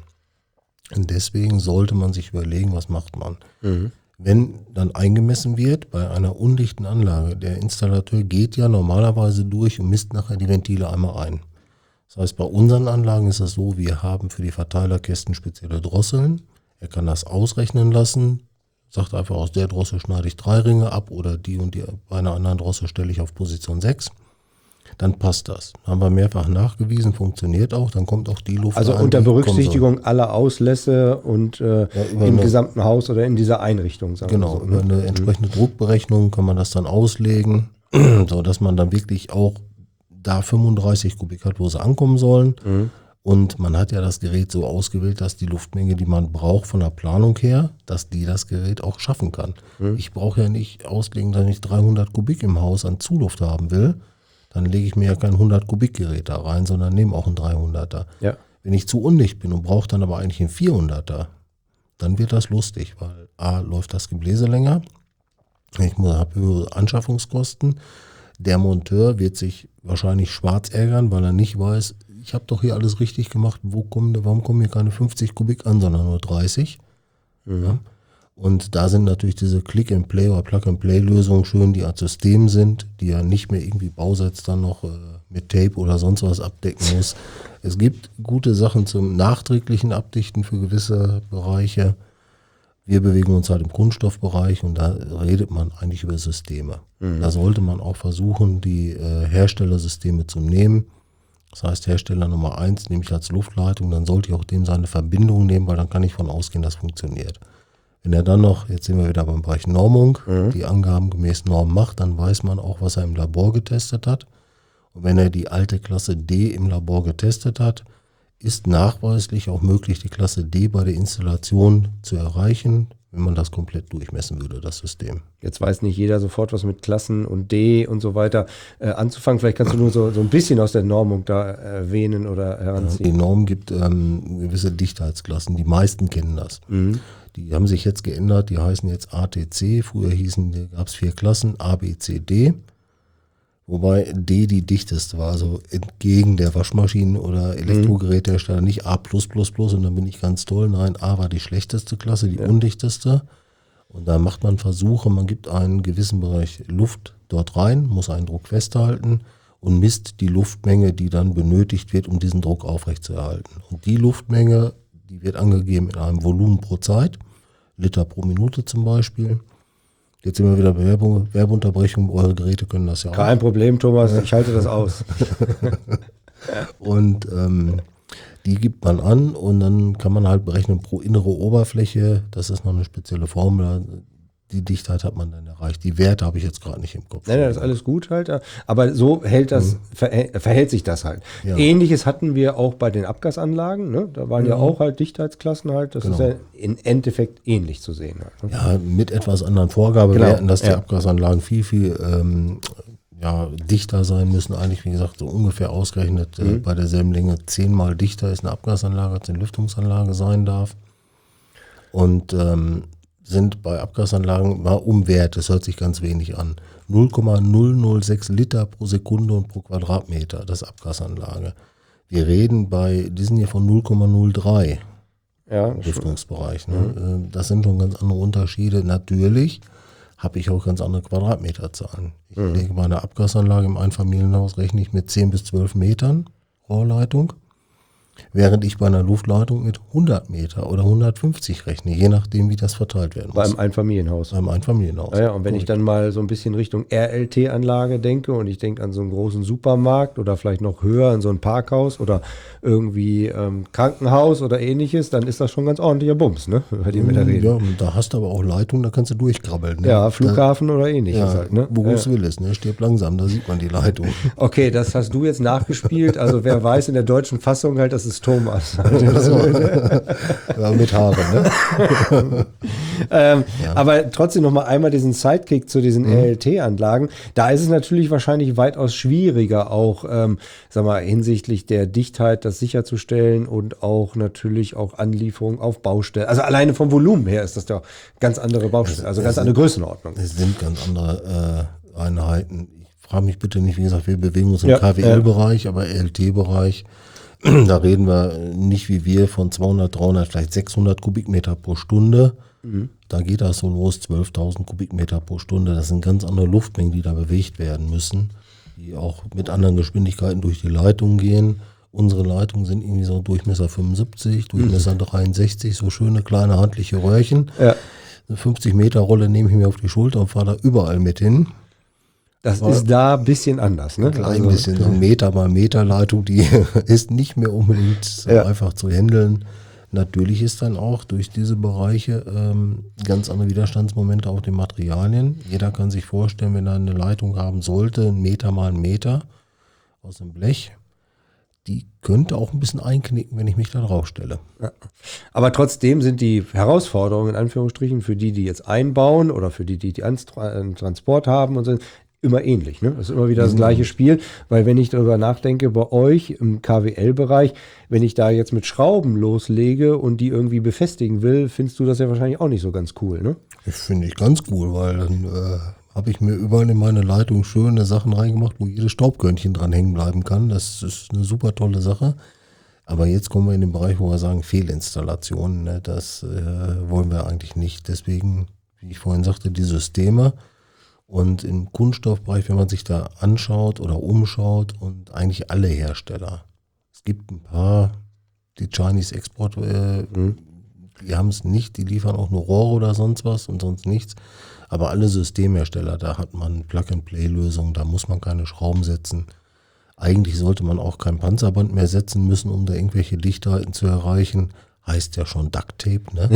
Und deswegen sollte man sich überlegen, was macht man. Mhm. Wenn dann eingemessen wird bei einer undichten Anlage, der Installateur geht ja normalerweise durch und misst nachher die Ventile einmal ein. Das heißt, bei unseren Anlagen ist es so, wir haben für die Verteilerkästen spezielle Drosseln. Er kann das ausrechnen lassen, sagt einfach, aus der Drossel schneide ich drei Ringe ab oder die und die bei einer anderen Drossel stelle ich auf Position sechs. Dann passt das. Haben wir mehrfach nachgewiesen, funktioniert auch, dann kommt auch die Luft Also rein, unter die Berücksichtigung aller Auslässe und äh, ja, im eine, gesamten Haus oder in dieser Einrichtung. Sagen genau, wir so, über ne? eine entsprechende Druckberechnung kann man das dann auslegen, so dass man dann wirklich auch da fünfunddreißig Kubik hat, wo sie ankommen sollen. Mhm. Und man hat ja das Gerät so ausgewählt, dass die Luftmenge, die man braucht von der Planung her, dass die das Gerät auch schaffen kann. Mhm. Ich brauche ja nicht auslegen, dass ich dreihundert Kubik im Haus an Zuluft haben will. Dann lege ich mir ja kein hundert Kubik Gerät da rein, sondern nehme auch einen dreihunderter. Ja. Wenn ich zu undicht bin und brauche dann aber eigentlich einen vierhunderter, dann wird das lustig, weil A, läuft das Gebläse länger, ich habe höhere Anschaffungskosten. Der Monteur wird sich wahrscheinlich schwarz ärgern, weil er nicht weiß, ich habe doch hier alles richtig gemacht, wo kommen, warum kommen hier keine fünfzig Kubik an, sondern nur dreißig. Mhm. Ja. Und da sind natürlich diese Click-and-Play oder Plug-and-Play-Lösungen schön, die als System sind, die ja nicht mehr irgendwie Bausatz dann noch äh, mit Tape oder sonst was abdecken muss. Es gibt gute Sachen zum nachträglichen Abdichten für gewisse Bereiche. Wir bewegen uns halt im Kunststoffbereich und da redet man eigentlich über Systeme. Mhm. Da sollte man auch versuchen, die äh, Herstellersysteme zu nehmen. Das heißt, Hersteller Nummer eins nehme ich als Luftleitung, dann sollte ich auch dem seine Verbindung nehmen, weil dann kann ich von ausgehen, das funktioniert. Wenn er dann noch, jetzt sind wir wieder beim Bereich Normung, mhm. die Angaben gemäß Norm macht, dann weiß man auch, was er im Labor getestet hat. Und wenn er die alte Klasse D im Labor getestet hat, ist nachweislich auch möglich, die Klasse D bei der Installation zu erreichen, wenn man das komplett durchmessen würde, das System. Jetzt weiß nicht jeder sofort, was mit Klassen und D und so weiter äh, anzufangen. Vielleicht kannst du nur so, so ein bisschen aus der Normung da erwähnen oder heranziehen. Ja, die Norm gibt ähm, gewisse Dichtheitsklassen. Die meisten kennen das. Mhm. Die haben sich jetzt geändert. Die heißen jetzt A T C. Früher hießen, gab es vier Klassen, A, B, C, D. Wobei D die dichteste war, also entgegen der Waschmaschinen- oder Elektrogerätehersteller, nicht A plus plus plus und dann bin ich ganz toll. Nein, A war die schlechteste Klasse, die ja. undichteste. Und da macht man Versuche, man gibt einen gewissen Bereich Luft dort rein, muss einen Druck festhalten und misst die Luftmenge, die dann benötigt wird, um diesen Druck aufrechtzuerhalten. Und die Luftmenge, die wird angegeben in einem Volumen pro Zeit, Liter pro Minute zum Beispiel. Jetzt sind wir wieder bei Werbung, Werbeunterbrechung. Eure Geräte können das ja auch. Kein Problem, Thomas. Ich halte das aus. Und ähm, die gibt man an und dann kann man halt berechnen pro innere Oberfläche. Das ist noch eine spezielle Formel. Die Dichtheit hat man dann erreicht. Die Werte habe ich jetzt gerade nicht im Kopf. Nein, nein, das ist alles gut halt. Aber so hält das, mhm. verhält, verhält sich das halt. Ja. Ähnliches hatten wir auch bei den Abgasanlagen. Ne? Da waren ja. ja auch halt Dichtheitsklassen halt. Das genau. ist ja im Endeffekt ähnlich zu sehen. Halt, ne? Ja, mit etwas anderen Vorgabewerten, genau. dass die ja. Abgasanlagen viel, viel ähm, ja, dichter sein müssen. Eigentlich, wie gesagt, so ungefähr ausgerechnet mhm. äh, bei derselben Länge zehnmal dichter ist eine Abgasanlage, als eine Lüftungsanlage sein darf. Und ähm, sind bei Abgasanlagen mal Umwert, das hört sich ganz wenig an. null Komma null null sechs Liter pro Sekunde und pro Quadratmeter, das ist Abgasanlage. Wir reden bei diesen hier von null Komma null drei ja, im Lüftungsbereich. Ne? Mhm. Das sind schon ganz andere Unterschiede. Natürlich habe ich auch ganz andere Quadratmeterzahlen. Ich mhm. lege meine Abgasanlage im Einfamilienhaus, rechne ich mit zehn bis zwölf Metern Rohrleitung. Während ich bei einer Luftleitung mit hundert Meter oder hundertfünfzig rechne, je nachdem, wie das verteilt werden muss. Beim Einfamilienhaus. Beim Einfamilienhaus. Ja, ja, und wenn ich dann mal so ein bisschen Richtung R L T-Anlage denke und ich denke an so einen großen Supermarkt oder vielleicht noch höher an so ein Parkhaus oder irgendwie ähm, Krankenhaus oder ähnliches, dann ist das schon ganz ordentlicher Bums, ne? Über den wir da reden. Ja, da hast du aber auch Leitung, da kannst du durchkrabbeln. Ne? Ja, Flughafen da, oder ähnliches ja, halt, ne? Bruce ja. Willis, ne? Stirb langsam, da sieht man die Leitung. Okay, das hast du jetzt nachgespielt. Also wer weiß in der deutschen Fassung halt, das ist Thomas. Ja, mit Haaren, ne? ähm, ja. Aber trotzdem noch mal einmal diesen Sidekick zu diesen mhm. R L T-Anlagen. Da ist es natürlich wahrscheinlich weitaus schwieriger, auch ähm, sag mal, hinsichtlich der Dichtheit das sicherzustellen und auch natürlich auch Anlieferung auf Baustellen. Also alleine vom Volumen her ist das doch ganz andere Baustellen, also ganz sind, andere Größenordnung. Es sind ganz andere äh, Einheiten. Ich frage mich bitte nicht, wie gesagt, wir bewegen uns im ja, K W L-Bereich, ja. aber R L T-Bereich, da reden wir nicht wie wir von zweihundert, dreihundert, vielleicht sechshundert Kubikmeter pro Stunde. Mhm. Da geht das so los, zwölftausend Kubikmeter pro Stunde. Das sind ganz andere Luftmengen, die da bewegt werden müssen, die auch mit anderen Geschwindigkeiten durch die Leitung gehen. Unsere Leitungen sind irgendwie so Durchmesser fünfundsiebzig, Durchmesser mhm. dreiundsechzig, so schöne kleine handliche Röhrchen. Ja. Eine fünfzig Meter Rolle nehme ich mir auf die Schulter und fahre da überall mit hin. Das Aber ist da ein bisschen anders, ne? Ein klein also, bisschen, so ein Meter mal Meter Leitung, die ist nicht mehr unbedingt ja. einfach zu handeln. Natürlich ist dann auch durch diese Bereiche ähm, ganz andere Widerstandsmomente auf den Materialien. Jeder kann sich vorstellen, wenn er eine Leitung haben sollte, ein Meter mal ein Meter aus dem Blech, die könnte auch ein bisschen einknicken, wenn ich mich da drauf stelle. Ja. Aber trotzdem sind die Herausforderungen in Anführungsstrichen für die, die jetzt einbauen oder für die, die die Transport haben und so, immer ähnlich. Ne? Das ist immer wieder das gleiche Spiel, weil wenn ich darüber nachdenke, bei euch im K W L-Bereich, wenn ich da jetzt mit Schrauben loslege und die irgendwie befestigen will, findest du das ja wahrscheinlich auch nicht so ganz cool, ne? Das finde ich ganz cool, weil dann äh, habe ich mir überall in meine Leitung schöne Sachen reingemacht, wo jedes Staubkörnchen dran hängen bleiben kann. Das ist eine super tolle Sache. Aber jetzt kommen wir in den Bereich, wo wir sagen, Fehlinstallationen. Ne? Das äh, wollen wir eigentlich nicht. Deswegen, wie ich vorhin sagte, die Systeme. Und im Kunststoffbereich, wenn man sich da anschaut oder umschaut und eigentlich alle Hersteller. Es gibt ein paar, die Chinese Export, äh, mhm. die haben es nicht, die liefern auch nur Rohre oder sonst was und sonst nichts. Aber alle Systemhersteller, da hat man Plug-and-Play-Lösungen, da muss man keine Schrauben setzen. Eigentlich sollte man auch kein Panzerband mehr setzen müssen, um da irgendwelche Dichtheiten zu erreichen. Heißt ja schon Duct Tape, ne?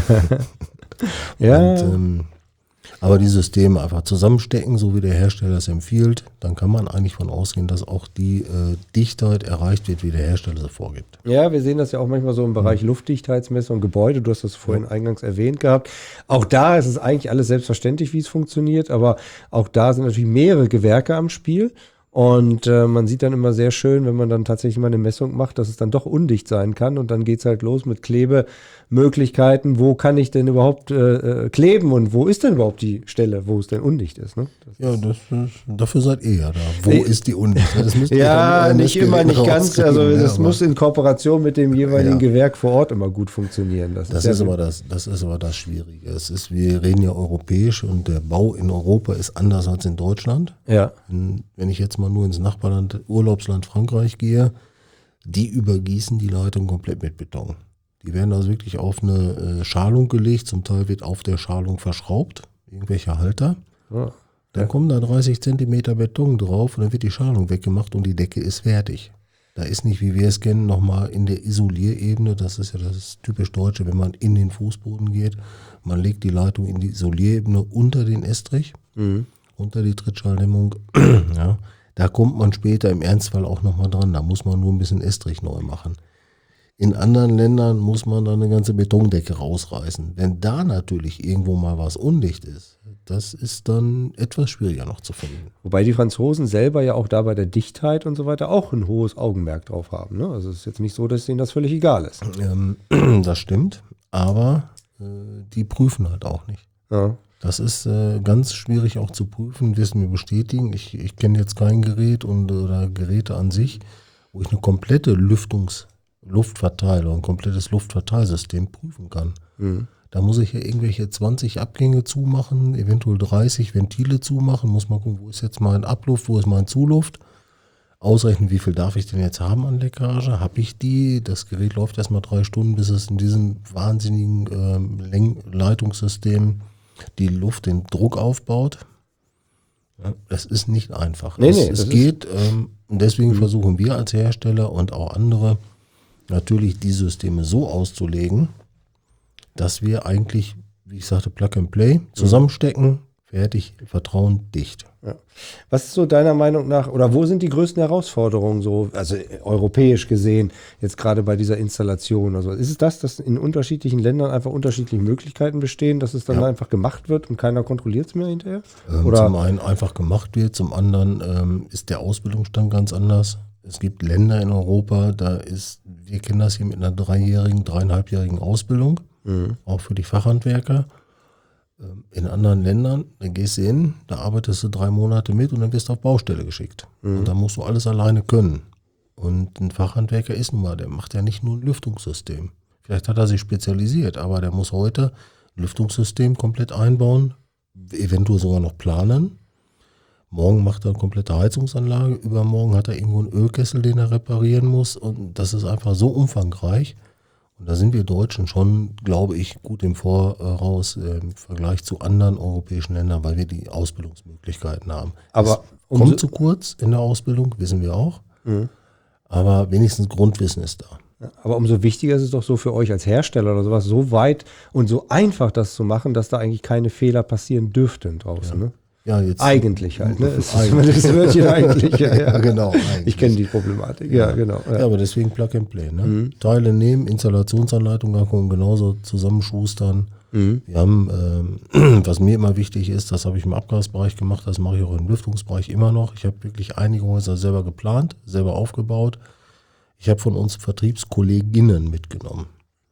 ja. Und, ähm, aber die Systeme einfach zusammenstecken, so wie der Hersteller es empfiehlt, dann kann man eigentlich von ausgehen, dass auch die äh, Dichtheit erreicht wird, wie der Hersteller sie vorgibt. Ja, wir sehen das ja auch manchmal so im Bereich mhm. Luftdichtheitsmessung, Gebäude, du hast das vorhin ja. eingangs erwähnt gehabt. Auch da ist es eigentlich alles selbstverständlich, wie es funktioniert, aber auch da sind natürlich mehrere Gewerke am Spiel. Und äh, man sieht dann immer sehr schön, wenn man dann tatsächlich mal eine Messung macht, dass es dann doch undicht sein kann. Und dann geht's halt los mit Klebemöglichkeiten. Wo kann ich denn überhaupt äh, äh, kleben und wo ist denn überhaupt die Stelle, wo es denn undicht ist? Ne? Das ja, das ist, dafür seid ihr ja da. Wo nee. ist die Undichtheit? Das müsst ihr ja, dann nicht immer, nicht ganz. Also das ja, muss in Kooperation mit dem jeweiligen ja. Gewerk vor Ort immer gut funktionieren. Das, das, ist, ist aber das, das ist aber das Schwierige. Es ist, wir reden ja europäisch und der Bau in Europa ist anders als in Deutschland. Ja. Wenn, wenn ich jetzt mal nur ins Nachbarland, Urlaubsland Frankreich gehe, die übergießen die Leitung komplett mit Beton. Die werden also wirklich auf eine äh, Schalung gelegt, zum Teil wird auf der Schalung verschraubt, irgendwelche Halter. Oh, dann ja. kommen da dreißig Zentimeter Beton drauf und dann wird die Schalung weggemacht und die Decke ist fertig. Da ist nicht, wie wir es kennen, nochmal in der Isolierebene, das ist ja das typisch Deutsche, wenn man in den Fußboden geht, man legt die Leitung in die Isolierebene unter den Estrich, mhm. unter die Trittschalldämmung, ja. Da kommt man später im Ernstfall auch nochmal dran. Da muss man nur ein bisschen Estrich neu machen. In anderen Ländern muss man dann eine ganze Betondecke rausreißen. Wenn da natürlich irgendwo mal was undicht ist, das ist dann etwas schwieriger noch zu finden. Wobei die Franzosen selber ja auch da bei der Dichtheit und so weiter auch ein hohes Augenmerk drauf haben. Ne? Also es ist jetzt nicht so, dass denen das völlig egal ist. Ähm, das stimmt, aber äh, die prüfen halt auch nicht. Ja. Das ist äh, ganz schwierig auch zu prüfen, wissen wir bestätigen. Ich, ich kenne jetzt kein Gerät und, oder Geräte an sich, wo ich eine komplette Lüftungs-, Luftverteilung, ein komplettes Luftverteilsystem prüfen kann. Mhm. Da muss ich ja irgendwelche zwanzig Abgänge zumachen, eventuell dreißig Ventile zumachen, muss mal gucken, wo ist jetzt mein Abluft, wo ist mein Zuluft. ausrechnen, wie viel darf ich denn jetzt haben an Leckage, habe ich die, das Gerät läuft erstmal drei Stunden, bis es in diesem wahnsinnigen ähm, Leng- Leitungssystem die Luft, den Druck aufbaut. Ja, das ist nicht einfach. Nee, es nee, es das geht, ähm, und deswegen mhm. versuchen wir als Hersteller und auch andere natürlich die Systeme so auszulegen, dass wir eigentlich, wie ich sagte, Plug and Play zusammenstecken, fertig, Vertrauen, dicht. Ja. Was ist so deiner Meinung nach, oder wo sind die größten Herausforderungen so, also europäisch gesehen, jetzt gerade bei dieser Installation? Also ist es das, dass in unterschiedlichen Ländern einfach unterschiedliche Möglichkeiten bestehen, dass es dann Ja. einfach gemacht wird und keiner kontrolliert es mehr hinterher? Ähm, Oder? Zum einen einfach gemacht wird, zum anderen ähm, ist der Ausbildungsstand ganz anders. Es gibt Länder in Europa, da ist, wir kennen das hier mit einer dreijährigen, dreieinhalbjährigen Ausbildung, mhm. auch für die Fachhandwerker. In anderen Ländern, da gehst du hin, da arbeitest du drei Monate mit und dann wirst du auf Baustelle geschickt. Mhm. Und dann musst du alles alleine können. Und ein Fachhandwerker ist nun mal, der macht ja nicht nur ein Lüftungssystem. Vielleicht hat er sich spezialisiert, aber der muss heute ein Lüftungssystem komplett einbauen, eventuell sogar noch planen. Morgen macht er eine komplette Heizungsanlage, übermorgen hat er irgendwo einen Ölkessel, den er reparieren muss. Und das ist einfach so umfangreich. Und da sind wir Deutschen schon, glaube ich, gut im Voraus äh, im Vergleich zu anderen europäischen Ländern, weil wir die Ausbildungsmöglichkeiten haben. Aber es kommt zu kurz in der Ausbildung, wissen wir auch. Mhm. Aber wenigstens Grundwissen ist da. Ja, aber umso wichtiger ist es doch so für euch als Hersteller oder sowas, so weit und so einfach das zu machen, dass da eigentlich keine Fehler passieren dürften draußen. Ja. Ne? Ja, jetzt eigentlich halt, ne? Es ist eigentlich. das Wörtchen eigentlich. Ja, ja, genau. Eigentlich. Ich kenne die Problematik, ja, ja genau. Ja. ja, aber deswegen Plug and Play. Ne? Mhm. Teile nehmen, Installationsanleitung angucken, genauso zusammenschustern. Mhm. Wir haben, ähm, was mir immer wichtig ist, das habe ich im Abgasbereich gemacht, das mache ich auch im Lüftungsbereich immer noch. Ich habe wirklich einige Häuser selber geplant, selber aufgebaut. Ich habe von uns Vertriebskolleginnen mitgenommen.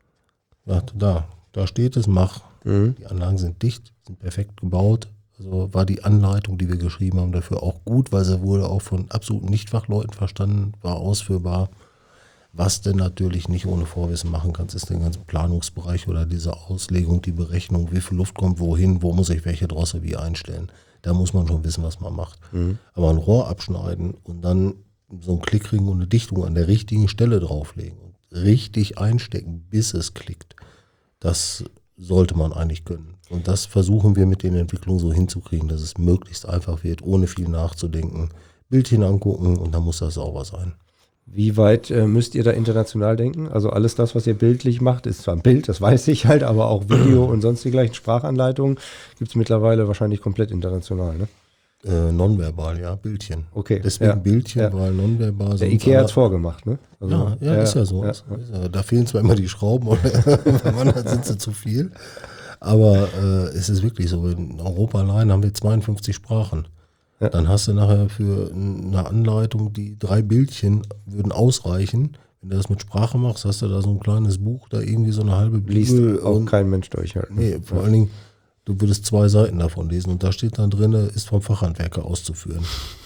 Ja, da, da steht es, mach. Mhm. Die Anlagen sind dicht, sind perfekt gebaut. Also war die Anleitung, die wir geschrieben haben, dafür auch gut, weil sie wurde auch von absoluten Nichtfachleuten verstanden, war ausführbar. Was denn natürlich nicht ohne Vorwissen machen kannst, ist den ganzen Planungsbereich oder diese Auslegung, die Berechnung, wie viel Luft kommt wohin, wo muss ich welche Drossel wie einstellen. Da muss man schon wissen, was man macht. Mhm. Aber ein Rohr abschneiden und dann so einen Klickring und eine Dichtung an der richtigen Stelle drauflegen und richtig einstecken, bis es klickt, das sollte man eigentlich können. Und das versuchen wir mit den Entwicklungen so hinzukriegen, dass es möglichst einfach wird, ohne viel nachzudenken. Bildchen angucken und dann muss das sauber sein. Wie weit äh, müsst ihr da international denken? Also alles das, was ihr bildlich macht, ist zwar ein Bild, das weiß ich halt, aber auch Video und sonst die gleichen Sprachanleitungen gibt es mittlerweile wahrscheinlich komplett international, ne? Äh, nonverbal, ja, Bildchen. Okay. Deswegen ja, Bildchen, ja. weil nonverbal. Der Ikea hat es vorgemacht, ne? Also, ja, ja, ja, ist ja so. Ja, ja. Da fehlen zwar immer die Schrauben, oder manchmal sind sie zu viel. Aber äh, es ist wirklich so, in Europa allein haben wir zweiundfünfzig Sprachen. Ja. Dann hast du nachher für eine Anleitung, die drei Bildchen würden ausreichen. Wenn du das mit Sprache machst, hast du da so ein kleines Buch, da irgendwie so eine halbe Bibel. Liest auch kein Mensch durch halt. Ne? Nee, vor ja. allen Dingen, du würdest zwei Seiten davon lesen und da steht dann drin, ist vom Fachhandwerker auszuführen.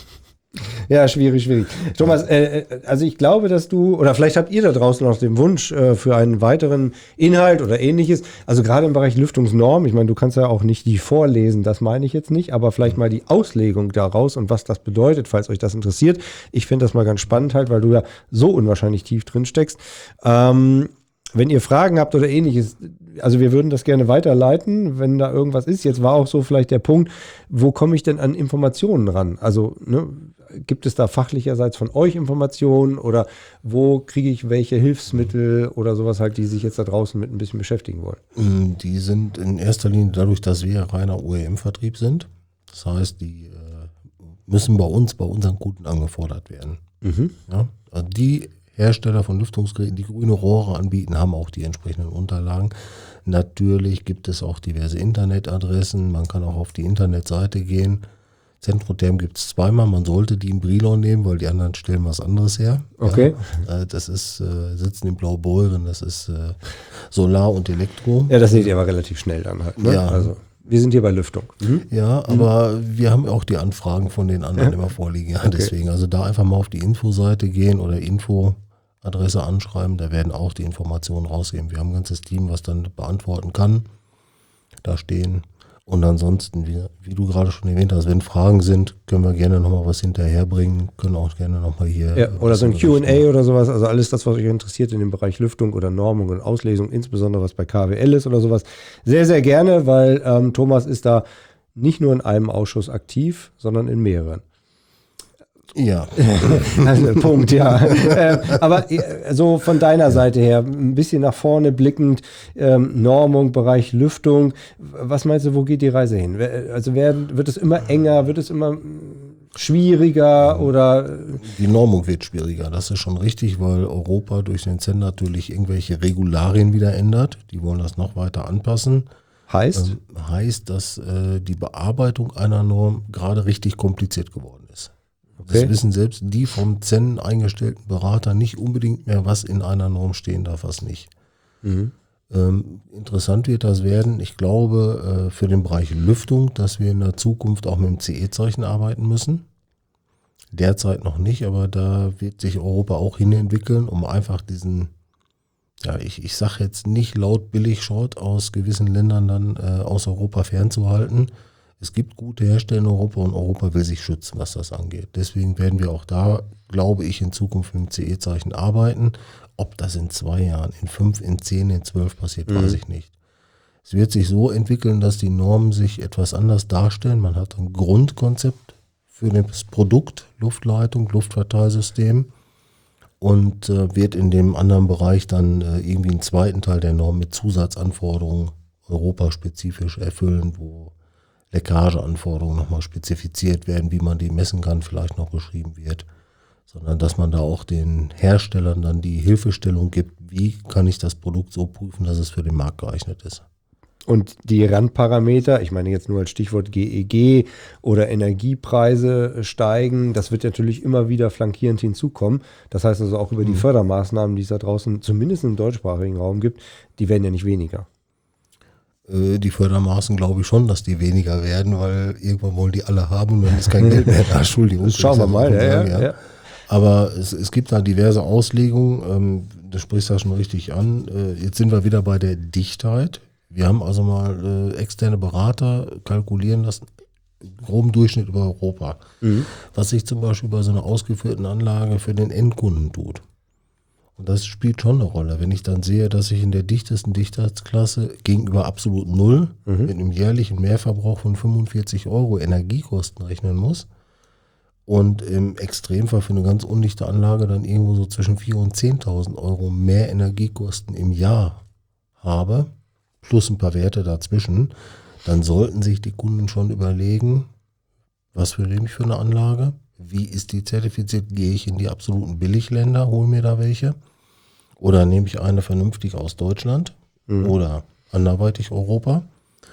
Ja, schwierig, schwierig. Thomas, äh, also ich glaube, dass du, oder vielleicht habt ihr da draußen noch den Wunsch äh, für einen weiteren Inhalt oder ähnliches, also gerade im Bereich Lüftungsnorm, ich meine, du kannst ja auch nicht die vorlesen, das meine ich jetzt nicht, aber vielleicht mal die Auslegung daraus und was das bedeutet, falls euch das interessiert. Ich finde das mal ganz spannend halt, weil du ja so unwahrscheinlich tief drin steckst. Ähm, Wenn ihr Fragen habt oder ähnliches, also wir würden das gerne weiterleiten, wenn da irgendwas ist. Jetzt war auch so vielleicht der Punkt, wo komme ich denn an Informationen ran? Also ne, gibt es da fachlicherseits von euch Informationen oder wo kriege ich welche Hilfsmittel oder sowas halt, die sich jetzt da draußen mit ein bisschen beschäftigen wollen? Die sind in erster Linie dadurch, dass wir reiner O E M-Vertrieb sind. Das heißt, die äh, müssen bei uns, bei unseren Kunden angefordert werden. Mhm. Ja, also die Hersteller von Lüftungsgeräten, die grüne Rohre anbieten, haben auch die entsprechenden Unterlagen. Natürlich gibt es auch diverse Internetadressen. Man kann auch auf die Internetseite gehen. Centrotherm gibt es zweimal. Man sollte die in Brilon nehmen, weil die anderen stellen was anderes her. Okay. Ja, das ist, äh, sitzen in Blaubeuren, das ist äh, Solar und Elektro. Ja, das seht ihr aber relativ schnell dann halt. Ne? Ja. Also wir sind hier bei Lüftung. Mhm. Ja, aber mhm. wir haben auch die Anfragen von den anderen ja. immer vorliegen. Ja, okay. Deswegen, also da einfach mal auf die Infoseite gehen oder Infoadresse anschreiben, da werden auch die Informationen rausgehen. Wir haben ein ganzes Team, was dann beantworten kann. Da stehen. Und ansonsten, wie, wie du gerade schon erwähnt hast, wenn Fragen sind, können wir gerne nochmal was hinterherbringen, können auch gerne nochmal hier. Ja, oder so ein Q und A oder sowas, also alles das, was euch interessiert in dem Bereich Lüftung oder Normung und Auslesung, insbesondere was bei K W L ist oder sowas, sehr, sehr gerne, weil ähm, Thomas ist da nicht nur in einem Ausschuss aktiv, sondern in mehreren. Ja. Also, Punkt, ja. äh, aber äh, so von deiner Seite her, ein bisschen nach vorne blickend, ähm, Normung, Bereich Lüftung, was meinst du, wo geht die Reise hin? Also werden, wird es immer enger, wird es immer schwieriger oder? Die Normung wird schwieriger, das ist schon richtig, weil Europa durch den Z E N natürlich irgendwelche Regularien wieder ändert. Die wollen das noch weiter anpassen. Heißt? Ähm, heißt, dass äh, die Bearbeitung einer Norm gerade richtig kompliziert geworden ist. Das Okay. wissen selbst die vom Z E N eingestellten Berater nicht unbedingt mehr, was in einer Norm stehen darf, was nicht. Mhm. Ähm, interessant wird das werden, ich glaube, äh, für den Bereich Lüftung, dass wir in der Zukunft auch mit dem C E-Zeichen arbeiten müssen. Derzeit noch nicht, aber da wird sich Europa auch hinentwickeln, um einfach diesen, ja, ich, ich sage jetzt nicht laut billig Short aus gewissen Ländern dann äh, aus Europa fernzuhalten. Es gibt gute Hersteller in Europa und Europa will sich schützen, was das angeht. Deswegen werden wir auch da, glaube ich, in Zukunft mit dem C E-Zeichen arbeiten. Ob das in zwei Jahren, in fünf, in zehn, in zwölf passiert, Mhm. weiß ich nicht. Es wird sich so entwickeln, dass die Normen sich etwas anders darstellen. Man hat ein Grundkonzept für das Produkt, Luftleitung, Luftverteilsystem und äh, wird in dem anderen Bereich dann äh, irgendwie einen zweiten Teil der Norm mit Zusatzanforderungen europaspezifisch erfüllen, wo Leckageanforderungen nochmal spezifiziert werden, wie man die messen kann, vielleicht noch beschrieben wird, sondern dass man da auch den Herstellern dann die Hilfestellung gibt, wie kann ich das Produkt so prüfen, dass es für den Markt geeignet ist. Und die Randparameter, ich meine jetzt nur als Stichwort G E G oder Energiepreise steigen, das wird natürlich immer wieder flankierend hinzukommen. Das heißt also auch über die Fördermaßnahmen, die es da draußen zumindest im deutschsprachigen Raum gibt, die werden ja nicht weniger. Äh, die Fördermaßen glaube ich schon, dass die weniger werden, weil irgendwann wollen die alle haben und dann ist kein Geld mehr da. Entschuldigung. Schauen wir mal. Ja, sagen, ja, ja. Aber es, es gibt da diverse Auslegungen, ähm, du sprichst da schon richtig an. Äh, jetzt sind wir wieder bei der Dichtheit. Wir haben also mal äh, externe Berater kalkulieren lassen, groben Durchschnitt über Europa. Mhm. Was sich zum Beispiel bei so einer ausgeführten Anlage für den Endkunden tut. Und das spielt schon eine Rolle. Wenn ich dann sehe, dass ich in der dichtesten Dichtheitsklasse gegenüber absolut null Mhm. mit einem jährlichen Mehrverbrauch von fünfundvierzig Euro Energiekosten rechnen muss und im Extremfall für eine ganz undichte Anlage dann irgendwo so zwischen viertausend und zehntausend Euro mehr Energiekosten im Jahr habe, plus ein paar Werte dazwischen, dann sollten sich die Kunden schon überlegen, was für nehme ich für eine Anlage, wie ist die zertifiziert, gehe ich in die absoluten Billigländer, hole mir da welche oder nehme ich eine vernünftig aus Deutschland Mhm. oder anderweitig Europa.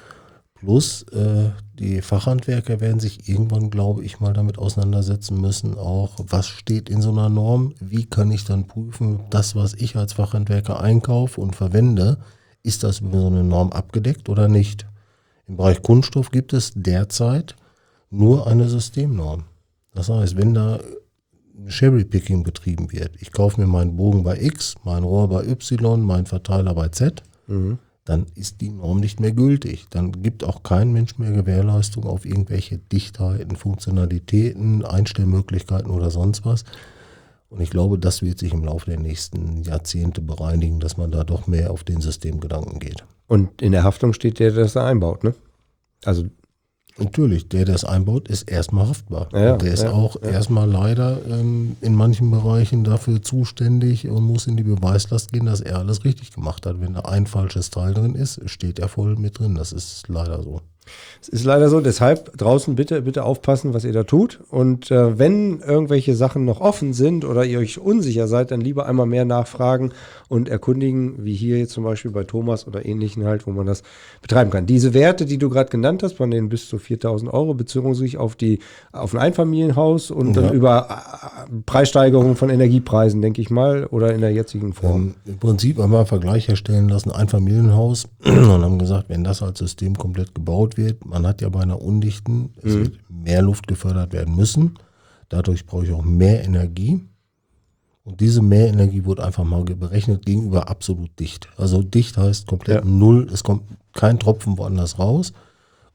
Plus äh, die Fachhandwerker werden sich irgendwann, glaube ich, mal damit auseinandersetzen müssen, auch was steht in so einer Norm, wie kann ich dann prüfen, das, was ich als Fachhandwerker einkaufe und verwende, ist das über so eine Norm abgedeckt oder nicht? Im Bereich Kunststoff gibt es derzeit nur eine Systemnorm. Das heißt, wenn da Cherry-Picking betrieben wird, ich kaufe mir meinen Bogen bei X, mein Rohr bei Y, meinen Verteiler bei Z, Mhm. dann ist die Norm nicht mehr gültig. Dann gibt auch kein Mensch mehr Gewährleistung auf irgendwelche Dichtheiten, Funktionalitäten, Einstellmöglichkeiten oder sonst was. Und ich glaube, das wird sich im Laufe der nächsten Jahrzehnte bereinigen, dass man da doch mehr auf den Systemgedanken geht. Und in der Haftung steht der, der das da einbaut, ne? Also Natürlich, der, der es einbaut, ist erstmal haftbar. Ja, und der ist ja, auch ja. erstmal leider ähm, in manchen Bereichen dafür zuständig und muss in die Beweislast gehen, dass er alles richtig gemacht hat. Wenn da ein falsches Teil drin ist, steht er voll mit drin. Das ist leider so. es ist leider so, deshalb draußen bitte, bitte aufpassen, was ihr da tut. Und äh, wenn irgendwelche Sachen noch offen sind oder ihr euch unsicher seid, dann lieber einmal mehr nachfragen und erkundigen, wie hier jetzt zum Beispiel bei Thomas oder ähnlichen halt, wo man das betreiben kann. Diese Werte, die du gerade genannt hast, von denen bis zu viertausend Euro, bezogen sich auf die auf ein Einfamilienhaus und Ja. dann über äh, Preissteigerung von Energiepreisen, denke ich mal, oder in der jetzigen Form. Ähm, Im Prinzip haben wir einen Vergleich herstellen lassen, ein Familienhaus und haben gesagt, wenn das als System komplett gebaut wird, man hat ja bei einer undichten, es Mhm. wird mehr Luft gefördert werden müssen, dadurch brauche ich auch mehr Energie und diese Mehrenergie wurde einfach mal berechnet gegenüber absolut dicht. Also dicht heißt komplett Ja. null, es kommt kein Tropfen woanders raus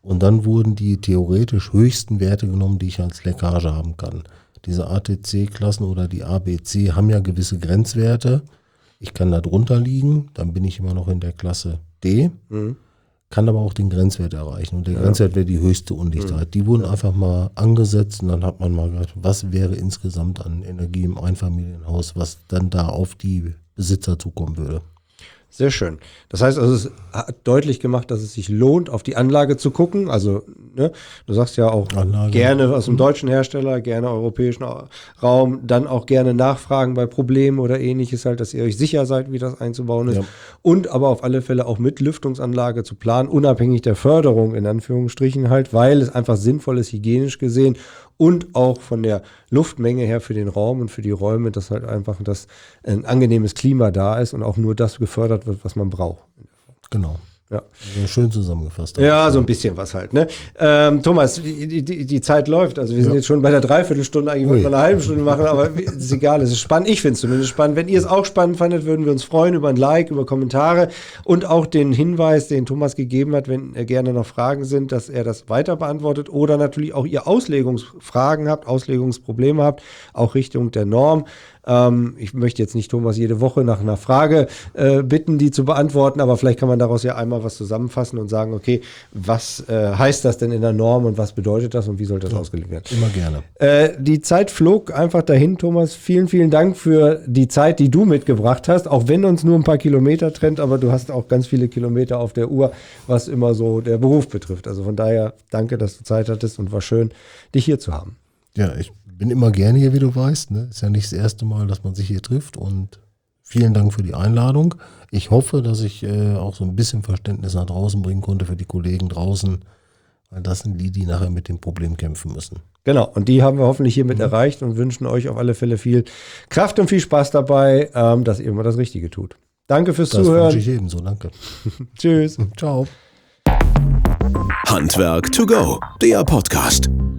Und dann wurden die theoretisch höchsten Werte genommen, die ich als Leckage haben kann. Diese A T C-Klassen oder die A B C haben ja gewisse Grenzwerte. Ich kann da drunter liegen, dann bin ich immer noch in der Klasse D, mhm. kann aber auch den Grenzwert erreichen. Und der ja. Grenzwert wäre die höchste Undichtheit. Mhm. Die wurden einfach mal angesetzt und dann hat man mal gedacht, was wäre insgesamt an Energie im Einfamilienhaus, was dann da auf die Besitzer zukommen würde. Sehr schön. Das heißt also, es hat deutlich gemacht, dass es sich lohnt, auf die Anlage zu gucken. Also, ne, du sagst ja auch Anlage. Gerne aus dem deutschen Hersteller, gerne europäischen Raum, dann auch gerne nachfragen bei Problemen oder ähnliches halt, dass ihr euch sicher seid, wie das einzubauen ist. Ja. Und aber auf alle Fälle auch mit Lüftungsanlage zu planen, unabhängig der Förderung in Anführungsstrichen halt, weil es einfach sinnvoll ist, hygienisch gesehen und auch von der Luftmenge her für den Raum und für die Räume, dass halt einfach das ein angenehmes Klima da ist und auch nur das gefördert wird, was man braucht. Genau. Ja. Ja, schön zusammengefasst. Ja, so ein bisschen was halt. Ne? Ähm, Thomas, die, die, die Zeit läuft. Also wir sind ja. jetzt schon bei der Dreiviertelstunde, eigentlich wollten wir eine halbe Stunde machen, aber es ist egal, es ist spannend. Ich finde es zumindest spannend. Wenn ihr es auch spannend fandet, würden wir uns freuen über ein Like, über Kommentare und auch den Hinweis, den Thomas gegeben hat, wenn gerne noch Fragen sind, dass er das weiter beantwortet oder natürlich auch ihr Auslegungsfragen habt, Auslegungsprobleme habt, auch Richtung der Norm. Ähm, ich möchte jetzt nicht Thomas jede Woche nach einer Frage äh, bitten, die zu beantworten, aber vielleicht kann man daraus ja einmal was zusammenfassen und sagen, okay, was äh, heißt das denn in der Norm und was bedeutet das und wie soll das ja, ausgelegt werden? Immer gerne. Äh, die Zeit flog einfach dahin, Thomas. Vielen, vielen Dank für die Zeit, die du mitgebracht hast, auch wenn uns nur ein paar Kilometer trennt, aber du hast auch ganz viele Kilometer auf der Uhr, was immer so der Beruf betrifft. Also von daher danke, dass du Zeit hattest und war schön, dich hier zu haben. Ja, ich bin immer gerne hier, wie du weißt. Ne? Ist ja nicht das erste Mal, dass man sich hier trifft und vielen Dank für die Einladung. Ich hoffe, dass ich äh, auch so ein bisschen Verständnis nach draußen bringen konnte für die Kollegen draußen, weil das sind die, die nachher mit dem Problem kämpfen müssen. Genau, und die haben wir hoffentlich hiermit mhm. erreicht und wünschen euch auf alle Fälle viel Kraft und viel Spaß dabei, ähm, dass ihr immer das Richtige tut. Danke fürs das Zuhören. Das wünsche ich ebenso, danke. Tschüss. Ciao. Handwerk to go, der Podcast.